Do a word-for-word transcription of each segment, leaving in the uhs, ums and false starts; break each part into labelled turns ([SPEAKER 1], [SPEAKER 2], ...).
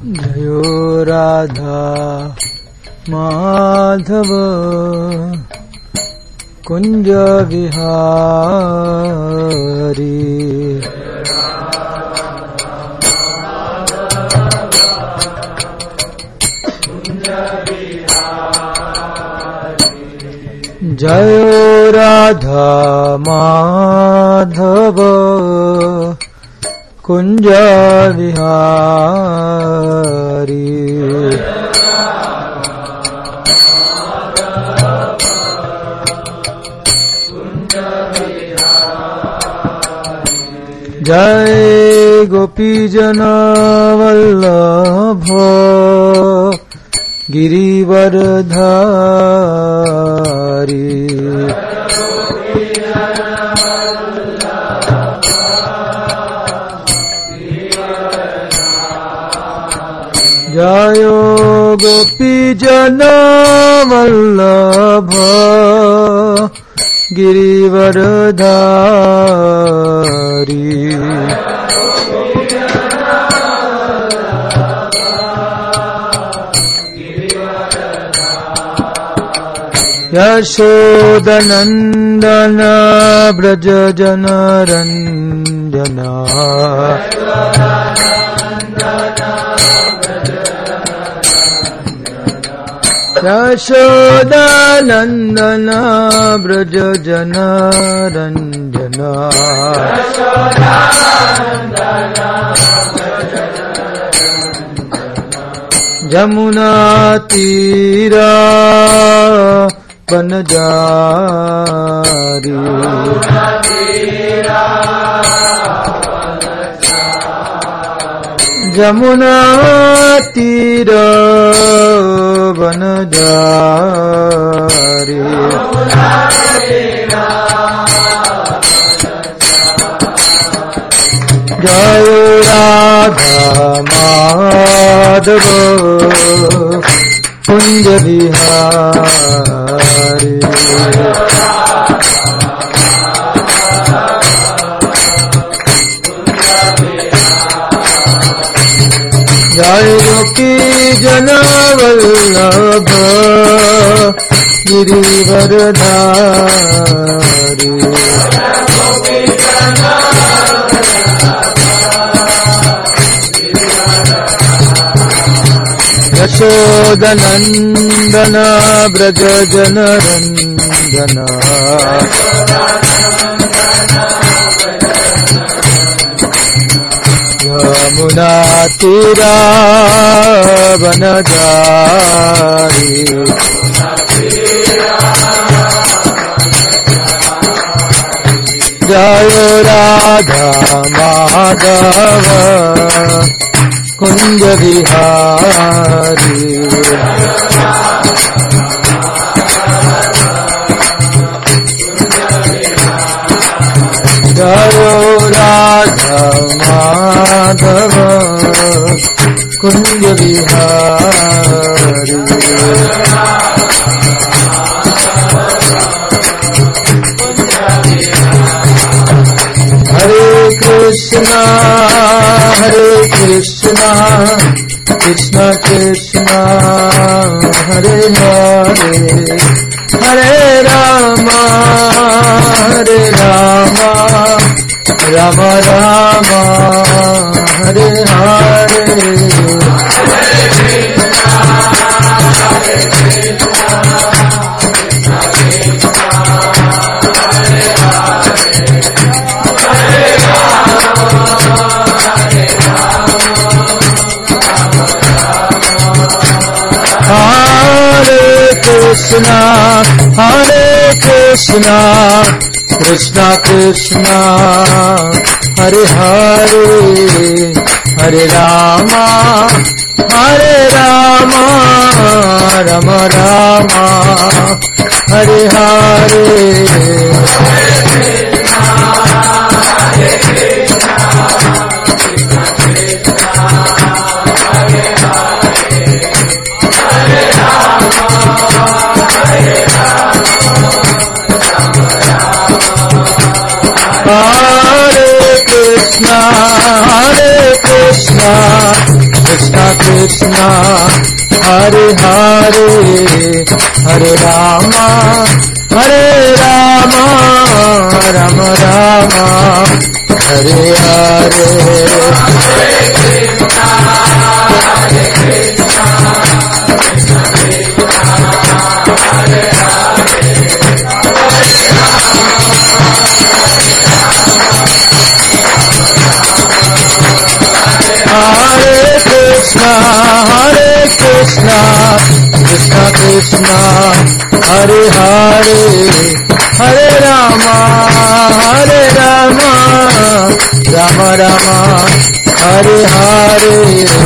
[SPEAKER 1] जयो राधा माधव कुंज विहारी। जयो राधा माधव कुंज विहारी। जय गोपी जना वल्लभ गिरिवरधारी। जय गोपी जना वल्लभ गिरिवरधारी। यशोदनंदन ब्रज जन रंजना। यशोदानंदन ब्रज जन रंजना। जमुना तीरा बनजारी। जमुना तीर बनजारी। जय राधा माधव कुंज विहारी। जय गोपी जना वल्लभ गिरिवरधारी। यशोदनंदन ब्रज जन रंजना। यमुना तीरा बनजारी। जय राधा माधव कुंज विहारी। जय राधा माधव कुंज विहारी। हरे कृष्णा हरे कृष्णा कृष्ण कृष्ण हरे हरे हरे राम हरे राम राम राम हरे हरे। Krishna Hare Krishna Krishna Krishna Hare Hare Hare Rama Hare Rama Rama Rama Hare Hare Hare Krishna Hare Krishna Krishna Krishna Krishna Hare Hare Hare Rama हरे रामा राम राम हरे हरे हरे कृष्णा हरे कृष्णा कृष्णा कृष्णा हरे हरे हरे रामा हरे रामा राम राम हरे हरे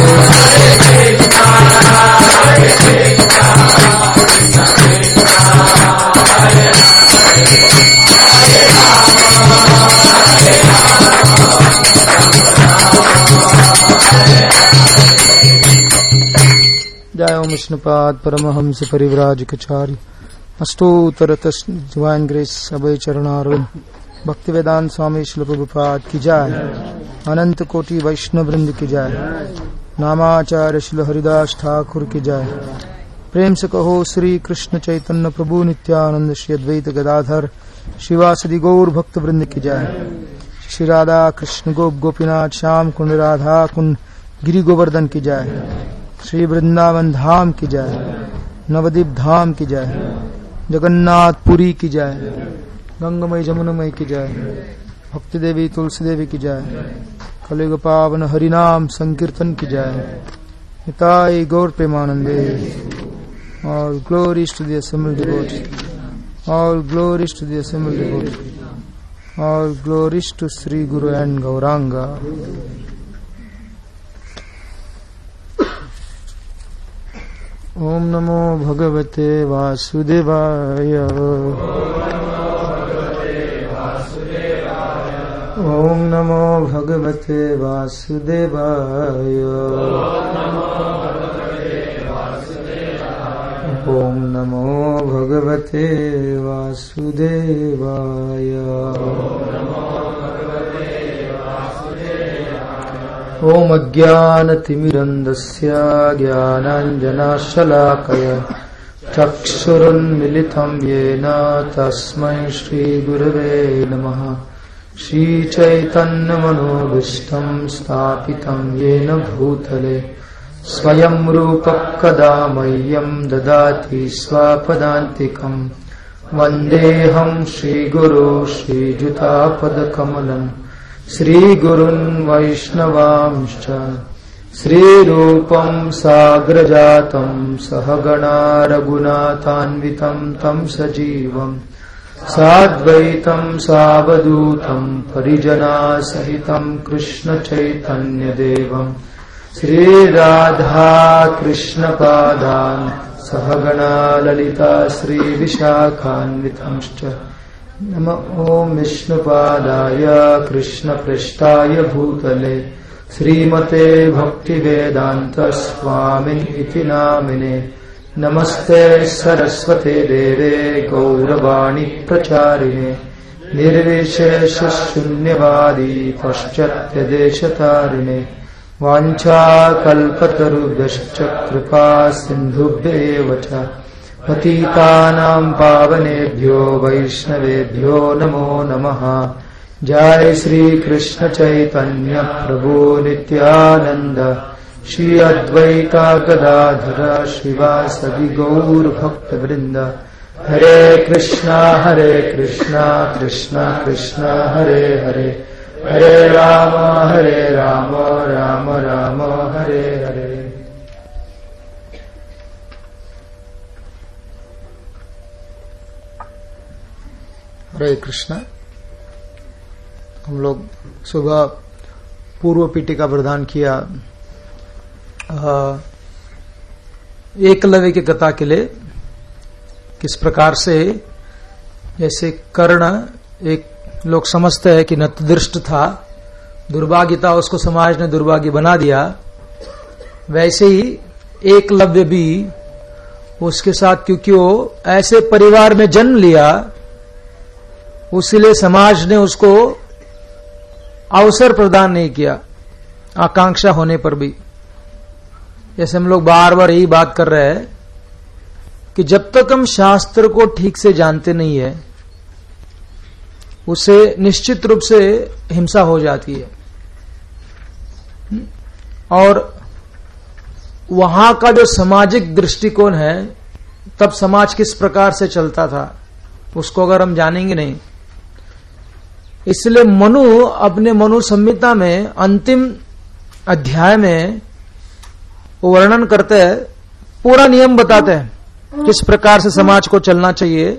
[SPEAKER 1] जय ओम विष्णुपाद परमहंस परिव्राजकाचार्य अष्टोत्तर डिवाइन ग्रेस अभय चरणारविंद भक्ति वेदांत स्वामी श्रील प्रभुपाद की जय अनंत कोटि वैष्णव वृंद की जय नामाचार्य श्रील हरिदास ठाकुर की जय प्रेम से कहो श्री कृष्ण चैतन्य प्रभु नित्यानंद श्री अद्वैत गदाधर शिवासदि गौर भक्त वृंद की जय श्री राधा कृष्ण गोप गोपीनाथ श्याम कुंड राधा कुंड गिरि गोवर्धन की जय श्री वृंदावन धाम की जय नवदीप धाम की जय जगन्नाथ पुरी की जय गंगामय जमुनामय की जय भक्ति देवी तुलसी देवी की जय कलियुग पावन हरिनाम संकीर्तन की जय निताई गौर प्रेमानंदे all glories to the assembled devotees all glories to the assembled devotees all glories to Shri Guru and Gauranga. ओम नमो भगवते वासुदेवाय ओम नमो भगवते वासुदेवाय ओम नमो भगवते वासुदेवाय ओम अज्ञानतिमिरन्दस्य ज्ञानाञ्जनशलाकय चक्षुरुन्मिलितं येन तस्मै श्रीगुरवे नमः। श्रीचैतन्यमनोभीष्टं स्थापितं येन भूतले स्वयं रूपः कदा मह्यं ददाति स्वपदान्तिकम् वन्देऽहं श्रीगुरो श्रीयुतापदकमलम् श्रीगुरुन् वैष्णवांश्च श्रीरूपं साग्रजातं सहगणा रघुनाथान्वितं तं सजीवम् साद्वैतं सावधूतं परिजनासहितं कृष्णचैतन्यदेवम् श्रीराधा कृष्णपादान् सहगणा ललिता श्रीविशाखान्वितंश्च नमो ओम विष्णुपादाय कृष्णपृष्ठाय भूतले श्रीमते भक्तिवेदांत स्वामिन् इति नामिने नमस्ते सरस्वते देवे गौरवाणी प्रचारिणे निर्विशेषशून्यवादी पाश्चात्यदेशतारिणे वाञ्छाकल्पतरुभ्यश्च कृपा सिन्धुभ्येव च पतितानां पावनेभ्यो वैष्णवेभ्यो नमो नमः। जय श्री कृष्ण चैतन्य प्रभु नित्यानंद श्री अद्वैता गदाधर श्रीवासदि गौर भक्त वृंद हरे कृष्णा हरे कृष्णा कृष्णा कृष्णा हरे हरे हरे राम हरे राम राम राम हरे हरे। हरे कृष्णा। हम लोग सुबह पूर्व पीठिका प्रदान किया एकलव्य की कथा के लिए, किस प्रकार से जैसे कर्ण एक लोग समझते हैं कि नतदृष्ट था, दुर्भाग्य था, उसको समाज ने दुर्भाग्य बना दिया, वैसे ही एकलव्य भी उसके साथ, क्योंकि वो ऐसे परिवार में जन्म लिया, उसीलिए समाज ने उसको अवसर प्रदान नहीं किया, आकांक्षा होने पर भी। जैसे हम लोग बार बार यही बात कर रहे हैं कि जब तक हम शास्त्र को ठीक से जानते नहीं है, उसे निश्चित रूप से हिंसा हो जाती है। और वहां का जो सामाजिक दृष्टिकोण है, तब समाज किस प्रकार से चलता था, उसको अगर हम जानेंगे नहीं, इसलिए मनु अपने मनु संहिता में अंतिम अध्याय में वो वर्णन करते हैं, पूरा नियम बताते हैं किस प्रकार से समाज को चलना चाहिए।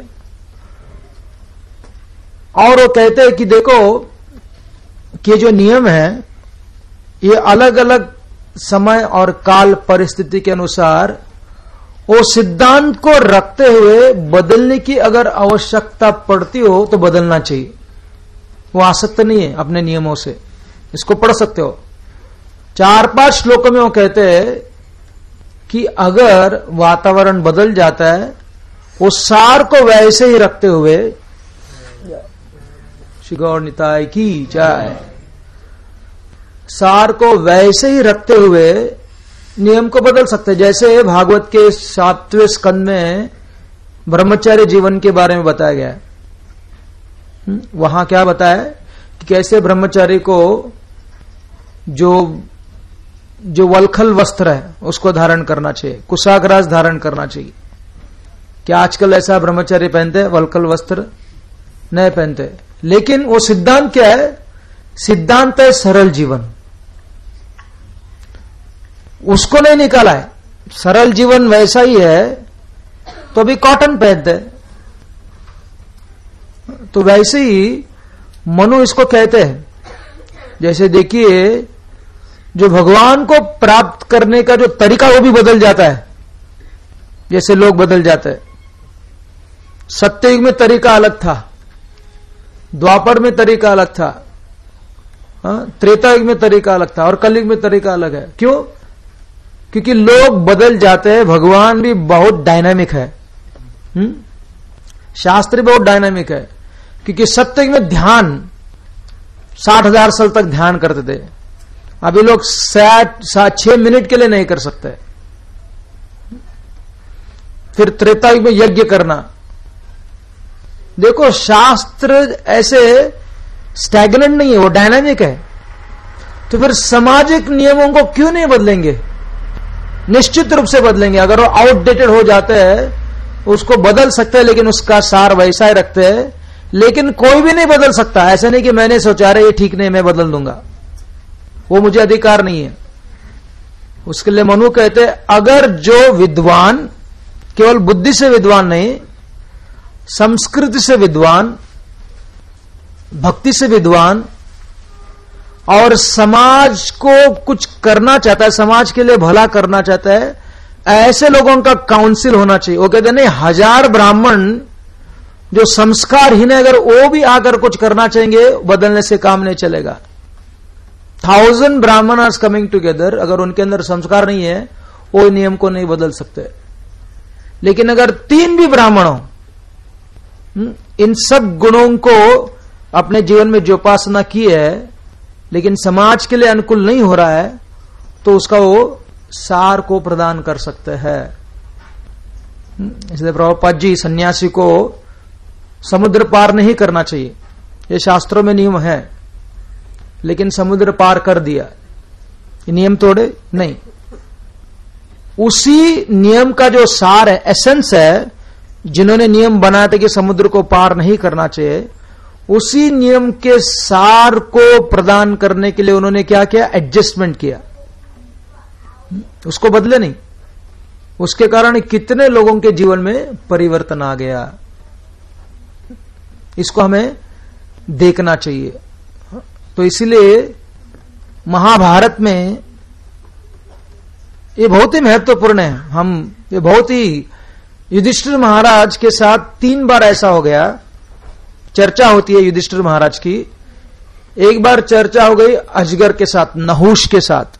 [SPEAKER 1] और वो कहते हैं कि देखो कि जो नियम है ये अलग अलग समय और काल परिस्थिति के अनुसार वो सिद्धांत को रखते हुए बदलने की अगर आवश्यकता पड़ती हो तो बदलना चाहिए। वो आसक्त नहीं है अपने नियमों से। इसको पढ़ सकते हो। चार पांच श्लोकों में वो कहते हैं कि अगर वातावरण बदल जाता है, वो सार को वैसे ही रखते हुए, श्री गौर निताय की जय, सार को वैसे ही रखते हुए नियम को बदल सकते हैं। जैसे भागवत के सातवें स्कंद में ब्रह्मचर्य जीवन के बारे में बताया गया है। वहां क्या बताया कि कैसे ब्रह्मचारी को जो जो वलखल वस्त्र है उसको धारण करना चाहिए, कुशाग्रास धारण करना चाहिए। क्या आजकल ऐसा ब्रह्मचारी पहनते हैं? वलखल वस्त्र नहीं पहनते। लेकिन वो सिद्धांत क्या है? सिद्धांत है सरल जीवन, उसको नहीं निकाला है। सरल जीवन वैसा ही है तो अभी कॉटन पहनते हैं। तो वैसे ही मनु इसको कहते हैं। जैसे देखिए, जो भगवान को प्राप्त करने का जो तरीका वो भी बदल जाता है, जैसे लोग बदल जाते हैं। सत्ययुग में तरीका अलग था, द्वापर में तरीका अलग था, त्रेता युग में तरीका अलग था, और कलयुग में तरीका अलग है। क्यों? क्योंकि लोग बदल जाते हैं। भगवान भी बहुत डायनामिक है, हुँ? शास्त्र बहुत डायनामिक है। क्योंकि सत्ययुग में ध्यान साठ हजार साल तक ध्यान करते थे, अभी लोग सात सात छह मिनट के लिए नहीं कर सकते। फिर त्रेता युग में यज्ञ करना। देखो, शास्त्र ऐसे स्टैग्नेंट नहीं है, वो डायनामिक है। तो फिर सामाजिक नियमों को क्यों नहीं बदलेंगे? निश्चित रूप से बदलेंगे। अगर वो आउटडेटेड हो जाते हैं उसको बदल सकते हैं, लेकिन उसका सार वैसा ही रखते हैं। लेकिन कोई भी नहीं बदल सकता। ऐसा नहीं कि मैंने सोचा रहा ये ठीक नहीं, मैं बदल दूंगा, वो मुझे अधिकार नहीं है। उसके लिए मनु कहते हैं, अगर जो विद्वान केवल बुद्धि से विद्वान नहीं, संस्कृति से विद्वान, भक्ति से विद्वान, और समाज को कुछ करना चाहता है, समाज के लिए भला करना चाहता है, ऐसे लोगों का काउंसिल होना चाहिए। वो कहते हैं नहीं, हजार ब्राह्मण जो संस्कारहीन है, अगर वो भी आकर कुछ करना चाहेंगे, बदलने से काम नहीं चलेगा। थाउजेंड ब्राह्मण आर कमिंग टुगेदर, अगर उनके अंदर संस्कार नहीं है, वो नियम को नहीं बदल सकते। लेकिन अगर तीन भी ब्राह्मण हो, इन सब गुणों को अपने जीवन में जो उपासना की है, लेकिन समाज के लिए अनुकूल नहीं हो रहा है, तो उसका वो सार को प्रदान कर सकते हैं। इसलिए प्रभुपाद जी सन्यासी को समुद्र पार नहीं करना चाहिए, ये शास्त्रों में नियम है। लेकिन समुद्र पार कर दिया, ये नियम तोड़े नहीं। उसी नियम का जो सार है, एसेंस है, जिन्होंने नियम बनाया था कि समुद्र को पार नहीं करना चाहिए, उसी नियम के सार को प्रदान करने के लिए उन्होंने क्या किया? एडजस्टमेंट किया, उसको बदले नहीं। उसके कारण कितने लोगों के जीवन में परिवर्तन आ गया, इसको हमें देखना चाहिए। तो इसीलिए महाभारत में ये बहुत ही महत्वपूर्ण है। हम ये बहुत ही, युधिष्ठिर महाराज के साथ तीन बार ऐसा हो गया, चर्चा होती है युधिष्ठिर महाराज की। एक बार चर्चा हो गई अजगर के साथ, नहुष के साथ।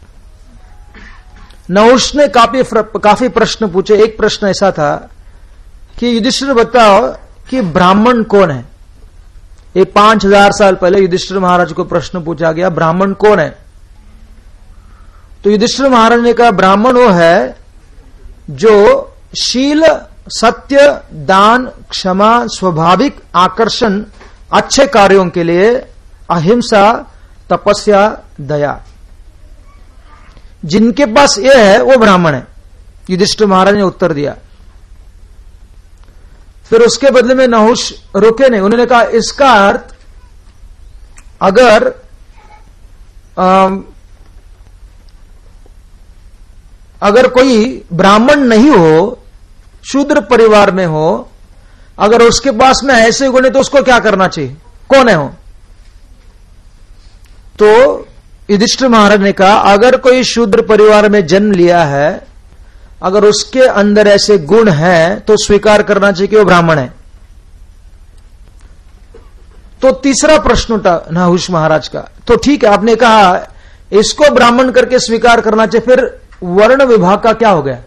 [SPEAKER 1] नहुष ने काफी काफी प्रश्न पूछे। एक प्रश्न ऐसा था कि युधिष्ठिर बताओ कि ब्राह्मण कौन है। ये पांच हजार साल पहले युधिष्ठिर महाराज को प्रश्न पूछा गया, ब्राह्मण कौन है। तो युधिष्ठिर महाराज ने कहा ब्राह्मण वो है जो शील, सत्य, दान, क्षमा, स्वाभाविक आकर्षण, अच्छे कार्यों के लिए, अहिंसा, तपस्या, दया, जिनके पास ये है वो ब्राह्मण है। युधिष्ठिर महाराज ने उत्तर दिया। फिर उसके बदले में नहुष रुके नहीं, उन्होंने कहा इसका अर्थ अगर आ, अगर कोई ब्राह्मण नहीं हो, शूद्र परिवार में हो, अगर उसके पास में ऐसे गुण है तो उसको क्या करना चाहिए, कौन है वो? तो युधिष्ठिर महाराज ने कहा अगर कोई शूद्र परिवार में जन्म लिया है, अगर उसके अंदर ऐसे गुण हैं तो स्वीकार करना चाहिए कि वो ब्राह्मण है। तो तीसरा प्रश्न उठा नहुष महाराज का, तो ठीक है आपने कहा इसको ब्राह्मण करके स्वीकार करना चाहिए, फिर वर्ण विभाग का क्या हो गया?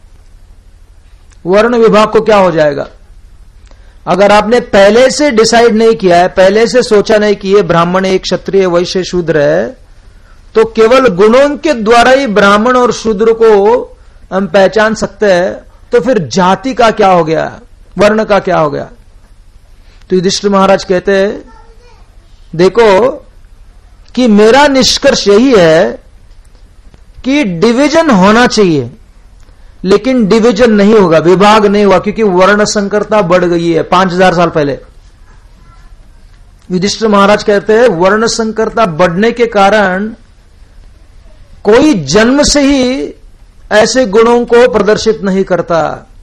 [SPEAKER 1] वर्ण विभाग को क्या हो जाएगा? अगर आपने पहले से डिसाइड नहीं किया है, पहले से सोचा नहीं कि ये ब्राह्मण एक क्षत्रिय, वैश्य, शूद्र है, तो केवल गुणों के द्वारा ही ब्राह्मण और शूद्र को हम पहचान सकते हैं, तो फिर जाति का क्या हो गया, वर्ण का क्या हो गया? तो युधिष्ठिर महाराज कहते हैं देखो कि मेरा निष्कर्ष यही है कि डिवीजन होना चाहिए, लेकिन डिवीजन नहीं होगा, विभाग नहीं हुआ, क्योंकि वर्ण संकरता बढ़ गई है पांच हजार साल पहले। युधिष्ठिर महाराज कहते हैं वर्ण संकरता बढ़ने के कारण कोई जन्म से ही ऐसे गुणों को प्रदर्शित नहीं करता।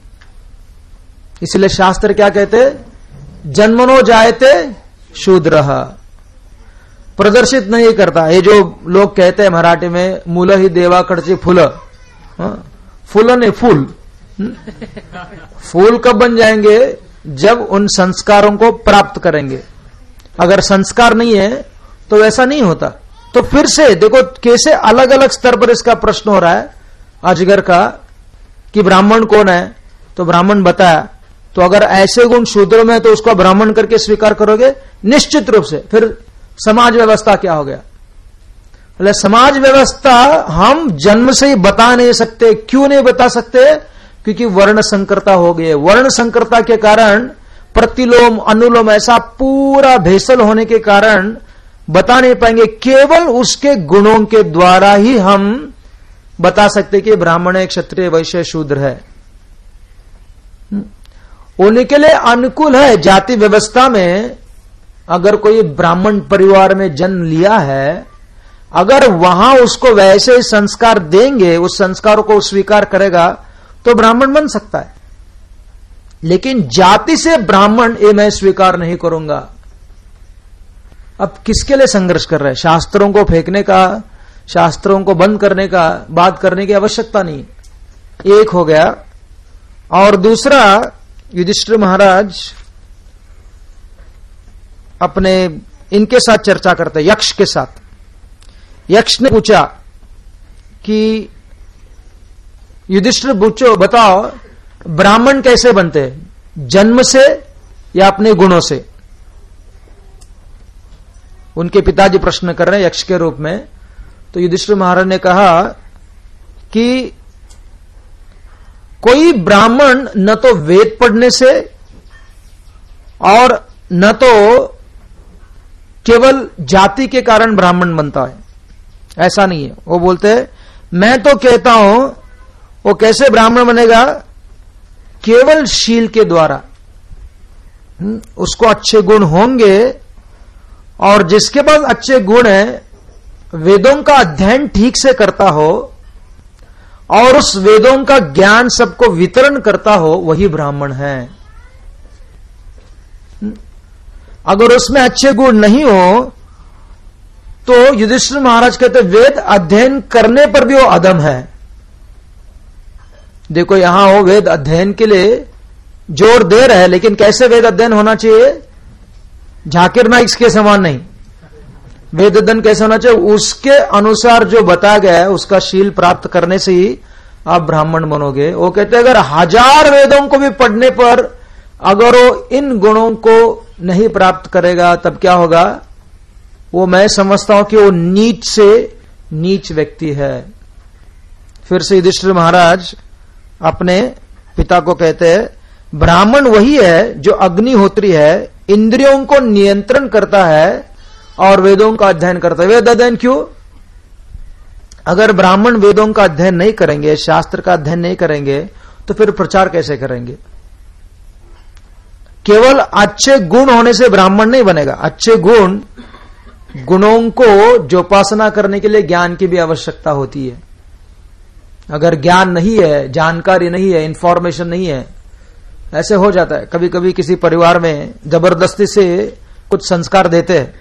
[SPEAKER 1] इसलिए शास्त्र क्या कहते? जन्मनो जायते शूद्रः, प्रदर्शित नहीं करता। ये जो लोग कहते हैं मराठी में मूल ही देवाकडचे फुल, फूल नहीं फूल, फूल कब बन जाएंगे? जब उन संस्कारों को प्राप्त करेंगे। अगर संस्कार नहीं है तो वैसा नहीं होता। तो फिर से देखो कैसे अलग अलग स्तर पर इसका प्रश्न हो रहा है अजगर का कि ब्राह्मण कौन है, तो ब्राह्मण बताया, तो अगर ऐसे गुण शूद्र में तो उसको ब्राह्मण करके स्वीकार करोगे निश्चित रूप से। फिर समाज व्यवस्था क्या हो गया? बोले समाज व्यवस्था हम जन्म से ही बता नहीं सकते। क्यों नहीं बता सकते? क्योंकि वर्ण संकरता हो गई है। वर्ण संकरता के कारण प्रतिलोम अनुलोम ऐसा पूरा भेसल होने के कारण बता नहीं पाएंगे। केवल उसके गुणों के द्वारा ही हम बता सकते कि ब्राह्मण है, क्षत्रिय, वैश्य, शूद्र है। उनके लिए अनुकूल है। जाति व्यवस्था में अगर कोई ब्राह्मण परिवार में जन्म लिया है, अगर वहां उसको वैसे संस्कार देंगे, उस संस्कार को स्वीकार करेगा तो ब्राह्मण बन सकता है। लेकिन जाति से ब्राह्मण ये मैं स्वीकार नहीं करूंगा। अब किसके लिए संघर्ष कर रहे हैं? शास्त्रों को फेंकने का, शास्त्रों को बंद करने का, बात करने की आवश्यकता नहीं। एक हो गया। और दूसरा, युधिष्ठिर महाराज अपने इनके साथ चर्चा करते हैं, यक्ष के साथ। यक्ष ने पूछा कि युधिष्ठिर पूछो, बताओ ब्राह्मण कैसे बनते हैं, जन्म से या अपने गुणों से? उनके पिताजी प्रश्न कर रहे हैं यक्ष के रूप में। तो युधिष्ठिर महाराज ने कहा कि कोई ब्राह्मण न तो वेद पढ़ने से और न तो केवल जाति के कारण ब्राह्मण बनता है, ऐसा नहीं है। वो बोलते हैं मैं तो कहता हूं वो कैसे ब्राह्मण बनेगा? केवल शील के द्वारा। उसको अच्छे गुण होंगे, और जिसके पास अच्छे गुण है, वेदों का अध्ययन ठीक से करता हो और उस वेदों का ज्ञान सबको वितरण करता हो, वही ब्राह्मण है। अगर उसमें अच्छे गुण नहीं हो तो युधिष्ठिर महाराज कहते वेद अध्ययन करने पर भी वो अधम है। देखो यहां वो वेद अध्ययन के लिए जोर दे रहे हैं, लेकिन कैसे वेद अध्ययन होना चाहिए? झाकिर नाइक के समान नहीं। वेद अध्ययन कैसे होना चाहिए? उसके अनुसार जो बताया गया है उसका शील प्राप्त करने से ही आप ब्राह्मण बनोगे। वो कहते हैं अगर हजार वेदों को भी पढ़ने पर अगर वो इन गुणों को नहीं प्राप्त करेगा तब क्या होगा? वो मैं समझता हूं कि वो नीच से नीच व्यक्ति है। फिर से युधिष्ठिर महाराज अपने पिता को कहते हैं, ब्राह्मण वही है जो अग्निहोत्री है, इंद्रियों को नियंत्रण करता है और वेदों का अध्ययन करता है। वेद अध्ययन क्यों? अगर ब्राह्मण वेदों का अध्ययन नहीं करेंगे, शास्त्र का अध्ययन नहीं करेंगे, तो फिर प्रचार कैसे करेंगे? केवल अच्छे गुण होने से ब्राह्मण नहीं बनेगा। अच्छे गुण, गुणों को जोपासना करने के लिए ज्ञान की भी आवश्यकता होती है। अगर ज्ञान नहीं है, जानकारी नहीं है, इंफॉर्मेशन नहीं है, ऐसे हो जाता है। कभी कभी किसी परिवार में जबरदस्ती से कुछ संस्कार देते हैं,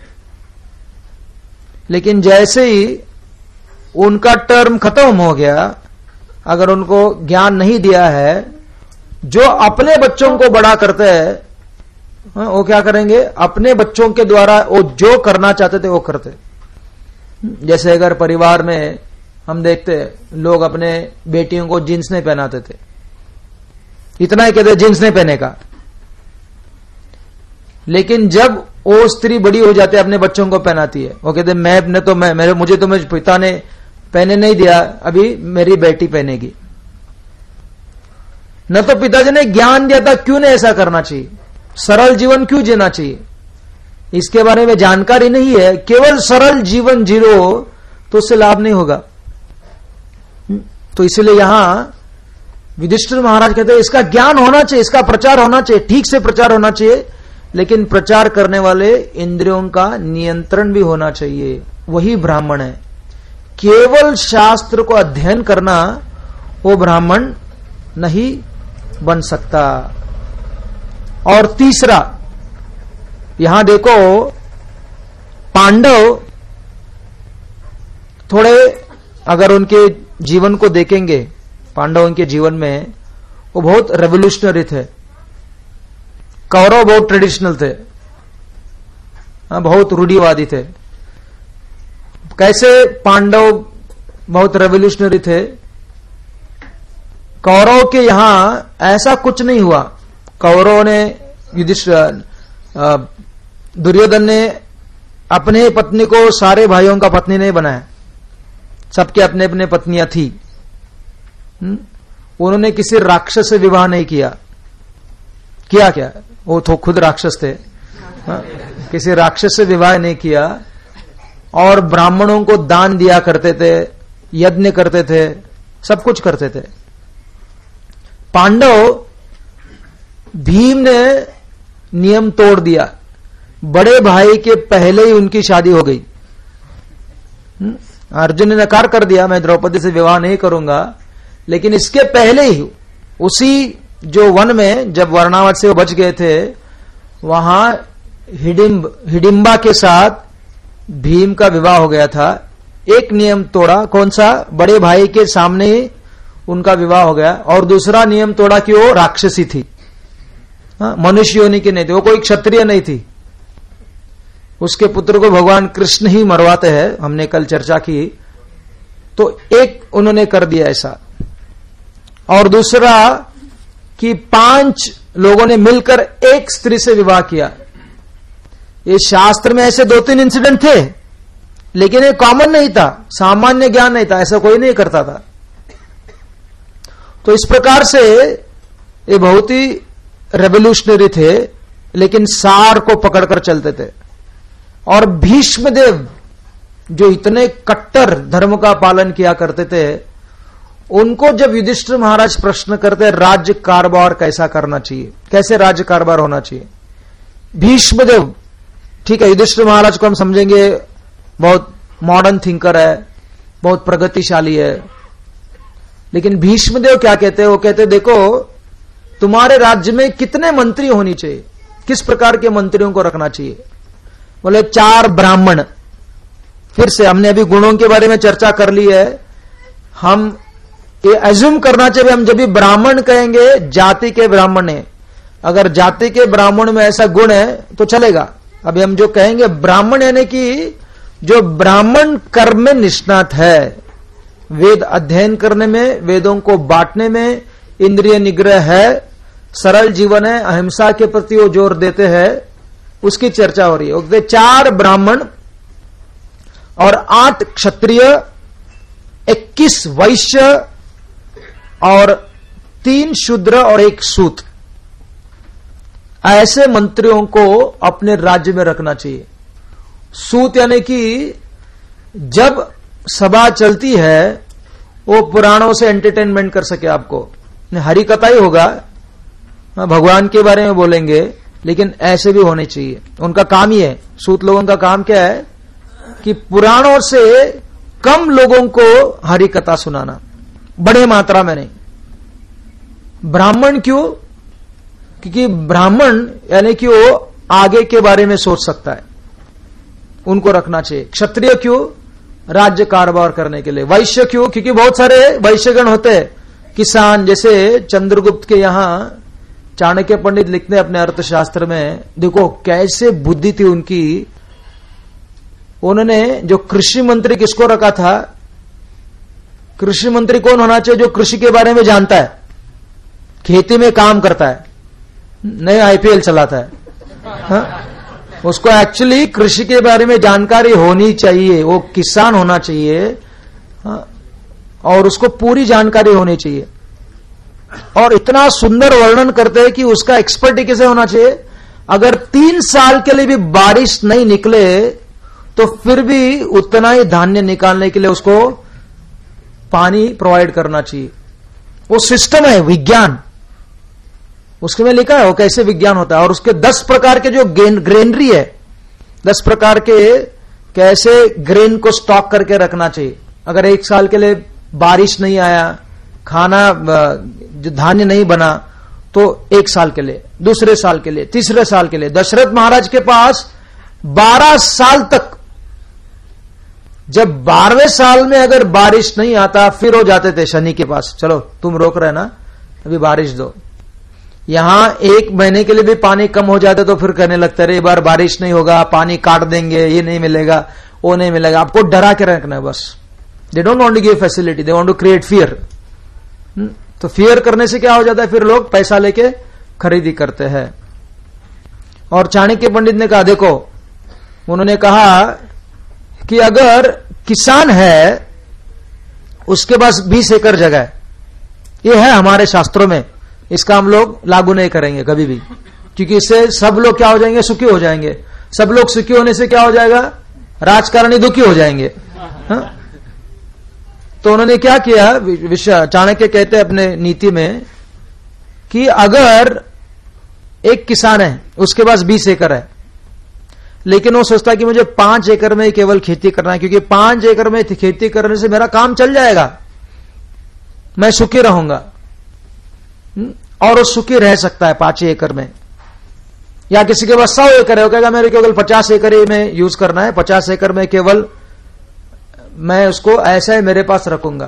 [SPEAKER 1] लेकिन जैसे ही उनका टर्म खत्म हो गया, अगर उनको ज्ञान नहीं दिया है, जो अपने बच्चों को बड़ा करते हैं, वो क्या करेंगे? अपने बच्चों के द्वारा वो जो करना चाहते थे वो करते। जैसे अगर परिवार में हम देखते लोग अपने बेटियों को जींस नहीं पहनाते थे, इतना ही कहते जींस नहीं पहने का, लेकिन जब वो स्त्री बड़ी हो जाती है अपने बच्चों को पहनाती है, वो कहते मैं ने तो मैं मेरे मुझे तो मेरे पिता ने पहने नहीं दिया, अभी मेरी बेटी पहनेगी। न तो पिताजी ने ज्ञान दिया था, क्यों नहीं ऐसा करना चाहिए, सरल जीवन क्यों जीना चाहिए, इसके बारे में जानकारी नहीं है। केवल सरल जीवन जी लो तो उससे लाभ नहीं होगा। तो इसलिए यहां युधिष्ठिर महाराज कहते हैं इसका ज्ञान होना चाहिए, इसका प्रचार होना चाहिए, ठीक से प्रचार होना चाहिए, लेकिन प्रचार करने वाले इंद्रियों का नियंत्रण भी होना चाहिए। वही ब्राह्मण है। केवल शास्त्र को अध्ययन करना वो ब्राह्मण नहीं बन सकता। और तीसरा, यहां देखो पांडव थोड़े, अगर उनके जीवन को देखेंगे, पांडवों के जीवन में वो बहुत रेवोल्यूशनरी थे। कौरव बहुत ट्रेडिशनल थे, बहुत रूढ़िवादी थे। कैसे पांडव बहुत रेवोल्यूशनरी थे? कौरव के यहां ऐसा कुछ नहीं हुआ। कौरव ने, युधिष्ठिर, दुर्योधन ने अपने पत्नी को सारे भाइयों का पत्नी नहीं बनाया, सबके अपने अपने पत्नियां थी। उन्होंने किसी राक्षस से विवाह नहीं किया। किया क्या? वो तो खुद राक्षस थे। हा? किसी राक्षस से विवाह नहीं किया और ब्राह्मणों को दान दिया करते थे, यज्ञ करते थे, सब कुछ करते थे। पांडव, भीम ने नियम तोड़ दिया, बड़े भाई के पहले ही उनकी शादी हो गई। अर्जुन ने नकार कर दिया, मैं द्रौपदी से विवाह नहीं करूंगा, लेकिन इसके पहले ही उसी जो वन में जब वर्णावत से वो बच गए थे, वहां हिडिंब हिडिंबा के साथ भीम का विवाह हो गया था। एक नियम तोड़ा, कौन सा? बड़े भाई के सामने ही उनका विवाह हो गया। और दूसरा नियम तोड़ा कि वो राक्षसी थी, मनुष्य योनि की नहीं थी, वो कोई क्षत्रिय नहीं थी। उसके पुत्र को भगवान कृष्ण ही मरवाते हैं, हमने कल चर्चा की। तो एक उन्होंने कर दिया ऐसा। और दूसरा कि पांच लोगों ने मिलकर एक स्त्री से विवाह किया। ये शास्त्र में ऐसे दो तीन इंसिडेंट थे, लेकिन ये कॉमन नहीं था, सामान्य ज्ञान नहीं था, ऐसा कोई नहीं करता था। तो इस प्रकार से ये बहुत ही रेवोल्यूशनरी थे, लेकिन सार को पकड़कर चलते थे। और भीष्मदेव जो इतने कट्टर धर्म का पालन किया करते थे, उनको जब युधिष्ठिर महाराज प्रश्न करते राज्य कारोबार कैसा करना चाहिए, कैसे राज्य कारोबार होना चाहिए, भीष्मदेव, ठीक है युधिष्ठिर महाराज को हम समझेंगे बहुत मॉडर्न थिंकर है, बहुत प्रगतिशाली है, लेकिन भीष्मदेव क्या कहते हैं? वो कहते देखो तुम्हारे राज्य में कितने मंत्री होनी चाहिए, किस प्रकार के मंत्रियों को रखना चाहिए? बोले चार ब्राह्मण। फिर से हमने अभी गुणों के बारे में चर्चा कर ली है। हम ये एज्यूम करना चाहिए, हम जब भी ब्राह्मण कहेंगे जाति के ब्राह्मण है, अगर जाति के ब्राह्मण में ऐसा गुण है तो चलेगा। अभी हम जो कहेंगे ब्राह्मण यानी कि जो ब्राह्मण कर्म में निष्णात है, वेद अध्ययन करने में, वेदों को बांटने में, इंद्रिय निग्रह है, सरल जीवन है, अहिंसा के प्रति वो जोर देते हैं, उसकी चर्चा हो रही है। वो चार ब्राह्मण और आठ क्षत्रिय, इक्कीस वैश्य और तीन शूद्र और एक सूत, ऐसे मंत्रियों को अपने राज्य में रखना चाहिए। सूत यानी कि जब सभा चलती है वो पुराणों से एंटरटेनमेंट कर सके आपको, हरि कथा ही होगा, भगवान के बारे में बोलेंगे, लेकिन ऐसे भी होने चाहिए। उनका काम ही है, सूत लोगों का काम क्या है कि पुराणों से कम लोगों को हरि कथा सुनाना, बड़े मात्रा में नहीं। ब्राह्मण क्यों? क्योंकि ब्राह्मण यानी कि वो आगे के बारे में सोच सकता है, उनको रखना चाहिए। क्षत्रिय क्यों? राज्य कारोबार करने के लिए। वैश्य क्यों? क्योंकि बहुत सारे वैश्यगण होते हैं, किसान, जैसे चंद्रगुप्त के यहां चाणक्य पंडित लिखते हैं अपने अर्थशास्त्र में, देखो कैसे बुद्धि थी उनकी। उन्होंने जो कृषि मंत्री किसको रखा था? कृषि मंत्री कौन होना चाहिए? जो कृषि के बारे में जानता है, खेती में काम करता है, नहीं आईपीएल चलाता है, हा? उसको एक्चुअली कृषि के बारे में जानकारी होनी चाहिए, वो किसान होना चाहिए, हा? और उसको पूरी जानकारी होनी चाहिए। और इतना सुंदर वर्णन करते हैं कि उसका एक्सपर्ट कैसे होना चाहिए। अगर तीन साल के लिए भी बारिश नहीं निकले तो फिर भी उतना ही धान्य निकालने के लिए उसको पानी प्रोवाइड करना चाहिए। वो सिस्टम है, विज्ञान, उसके में लिखा है वो कैसे विज्ञान होता है। और उसके दस प्रकार के जो ग्रेनरी है, दस प्रकार के कैसे ग्रेन को स्टॉक करके रखना चाहिए। अगर एक साल के लिए बारिश नहीं आया, खाना जो धान्य नहीं बना, तो एक साल के लिए, दूसरे साल के लिए, तीसरे साल के लिए। दशरथ महाराज के पास बारह साल तक, जब बारहवें साल में अगर बारिश नहीं आता फिर हो जाते थे शनि के पास, चलो तुम रोक रहे ना, अभी बारिश दो। यहां एक महीने के लिए भी पानी कम हो जाता तो फिर कहने लगता है, बार बारिश नहीं होगा, पानी काट देंगे, ये नहीं मिलेगा, वो नहीं मिलेगा। आपको डरा के रखना है बस। They don't want to give facility, they want to create fear. तो फियर करने से क्या हो जाता है, फिर लोग पैसा लेके खरीदी करते हैं। और चाणक्य पंडित ने कहा, देखो, उन्होंने कहा कि अगर किसान है उसके पास बीस एकड़ जगह है, ये है हमारे शास्त्रों में, इसका हम लोग लागू नहीं करेंगे कभी भी, क्योंकि इससे सब लोग क्या हो जाएंगे, सुखी हो जाएंगे। सब लोग सुखी होने से क्या हो जाएगा, राजकारणी दुखी हो जाएंगे। हा? तो उन्होंने क्या किया, विषय चाणक्य कहते हैं अपने नीति में कि अगर एक किसान है उसके पास बीस एकड़ है, लेकिन वो सोचता है कि मुझे पांच एकड़ में केवल खेती करना है, क्योंकि पांच एकड़ में खेती करने से मेरा काम चल जाएगा, मैं सुखी रहूंगा। और वो सुखी रह सकता है पांच एकड़ में। या किसी के पास सौ एकड़ है, वो कहेगा मेरे केवल पचास एकड़ में यूज करना है, पचास एकड़ में केवल मैं उसको ऐसा ही मेरे पास रखूंगा।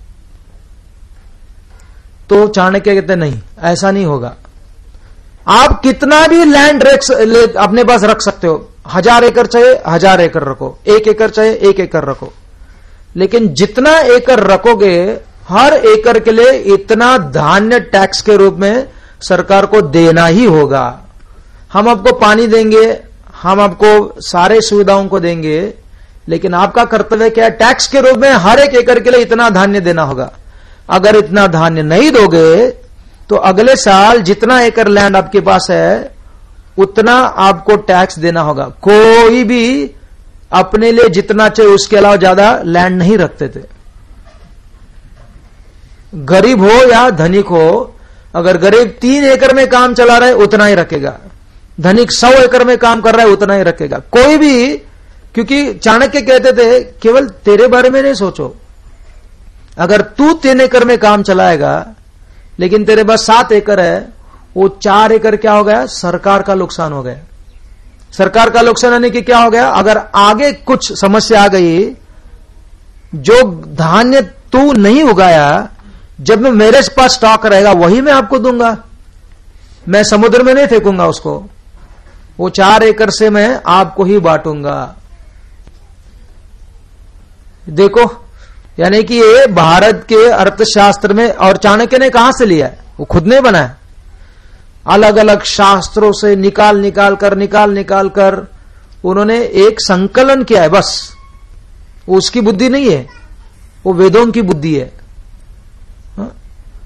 [SPEAKER 1] तो चाणक्य कहते नहीं, ऐसा नहीं होगा। आप कितना भी लैंड रख अपने पास रख सकते हो, हजार एकड़ चाहे हजार एकड़ रखो, एक एकड़ चाहे एक एकड़ रखो, लेकिन जितना एकड़ रखोगे हर एकड़ के लिए इतना धान्य टैक्स के रूप में सरकार को देना ही होगा। हम आपको पानी देंगे, हम आपको सारे सुविधाओं को देंगे, लेकिन आपका कर्तव्य क्या है, टैक्स के रूप में हर एक एकड़ के लिए इतना धान्य देना होगा। अगर इतना धान्य नहीं दोगे तो अगले साल जितना एकड़ लैंड आपके पास है उतना आपको टैक्स देना होगा। कोई भी अपने लिए जितना चाहिए उसके अलावा ज्यादा लैंड नहीं रखते थे, गरीब हो या धनिक हो। अगर गरीब तीन एकड़ में काम चला रहा है उतना ही रखेगा, धनिक सौ एकड़ में काम कर रहा है उतना ही रखेगा। कोई भी, क्योंकि चाणक्य कहते थे केवल तेरे बारे में नहीं सोचो। अगर तू तीन एकड़ में काम चलाएगा लेकिन तेरे पास सात एकड़ है, वो चार एकड़ क्या हो गया, सरकार का नुकसान हो गया। सरकार का नुकसान यानी कि क्या हो गया, अगर आगे कुछ समस्या आ गई, जो धान्य तू नहीं उगाया, जब मैं मेरे पास स्टॉक रहेगा वही मैं आपको दूंगा, मैं समुद्र में नहीं फेंकूंगा उसको, वो चार एकड़ से मैं आपको ही बांटूंगा। देखो, यानी कि ये भारत के अर्थशास्त्र में, और चाणक्य ने कहां से लिया है, वो खुद ने बनाया। अलग अलग शास्त्रों से निकाल निकाल कर निकाल निकाल कर उन्होंने एक संकलन किया है, बस। वो उसकी बुद्धि नहीं है, वो वेदों की बुद्धि है।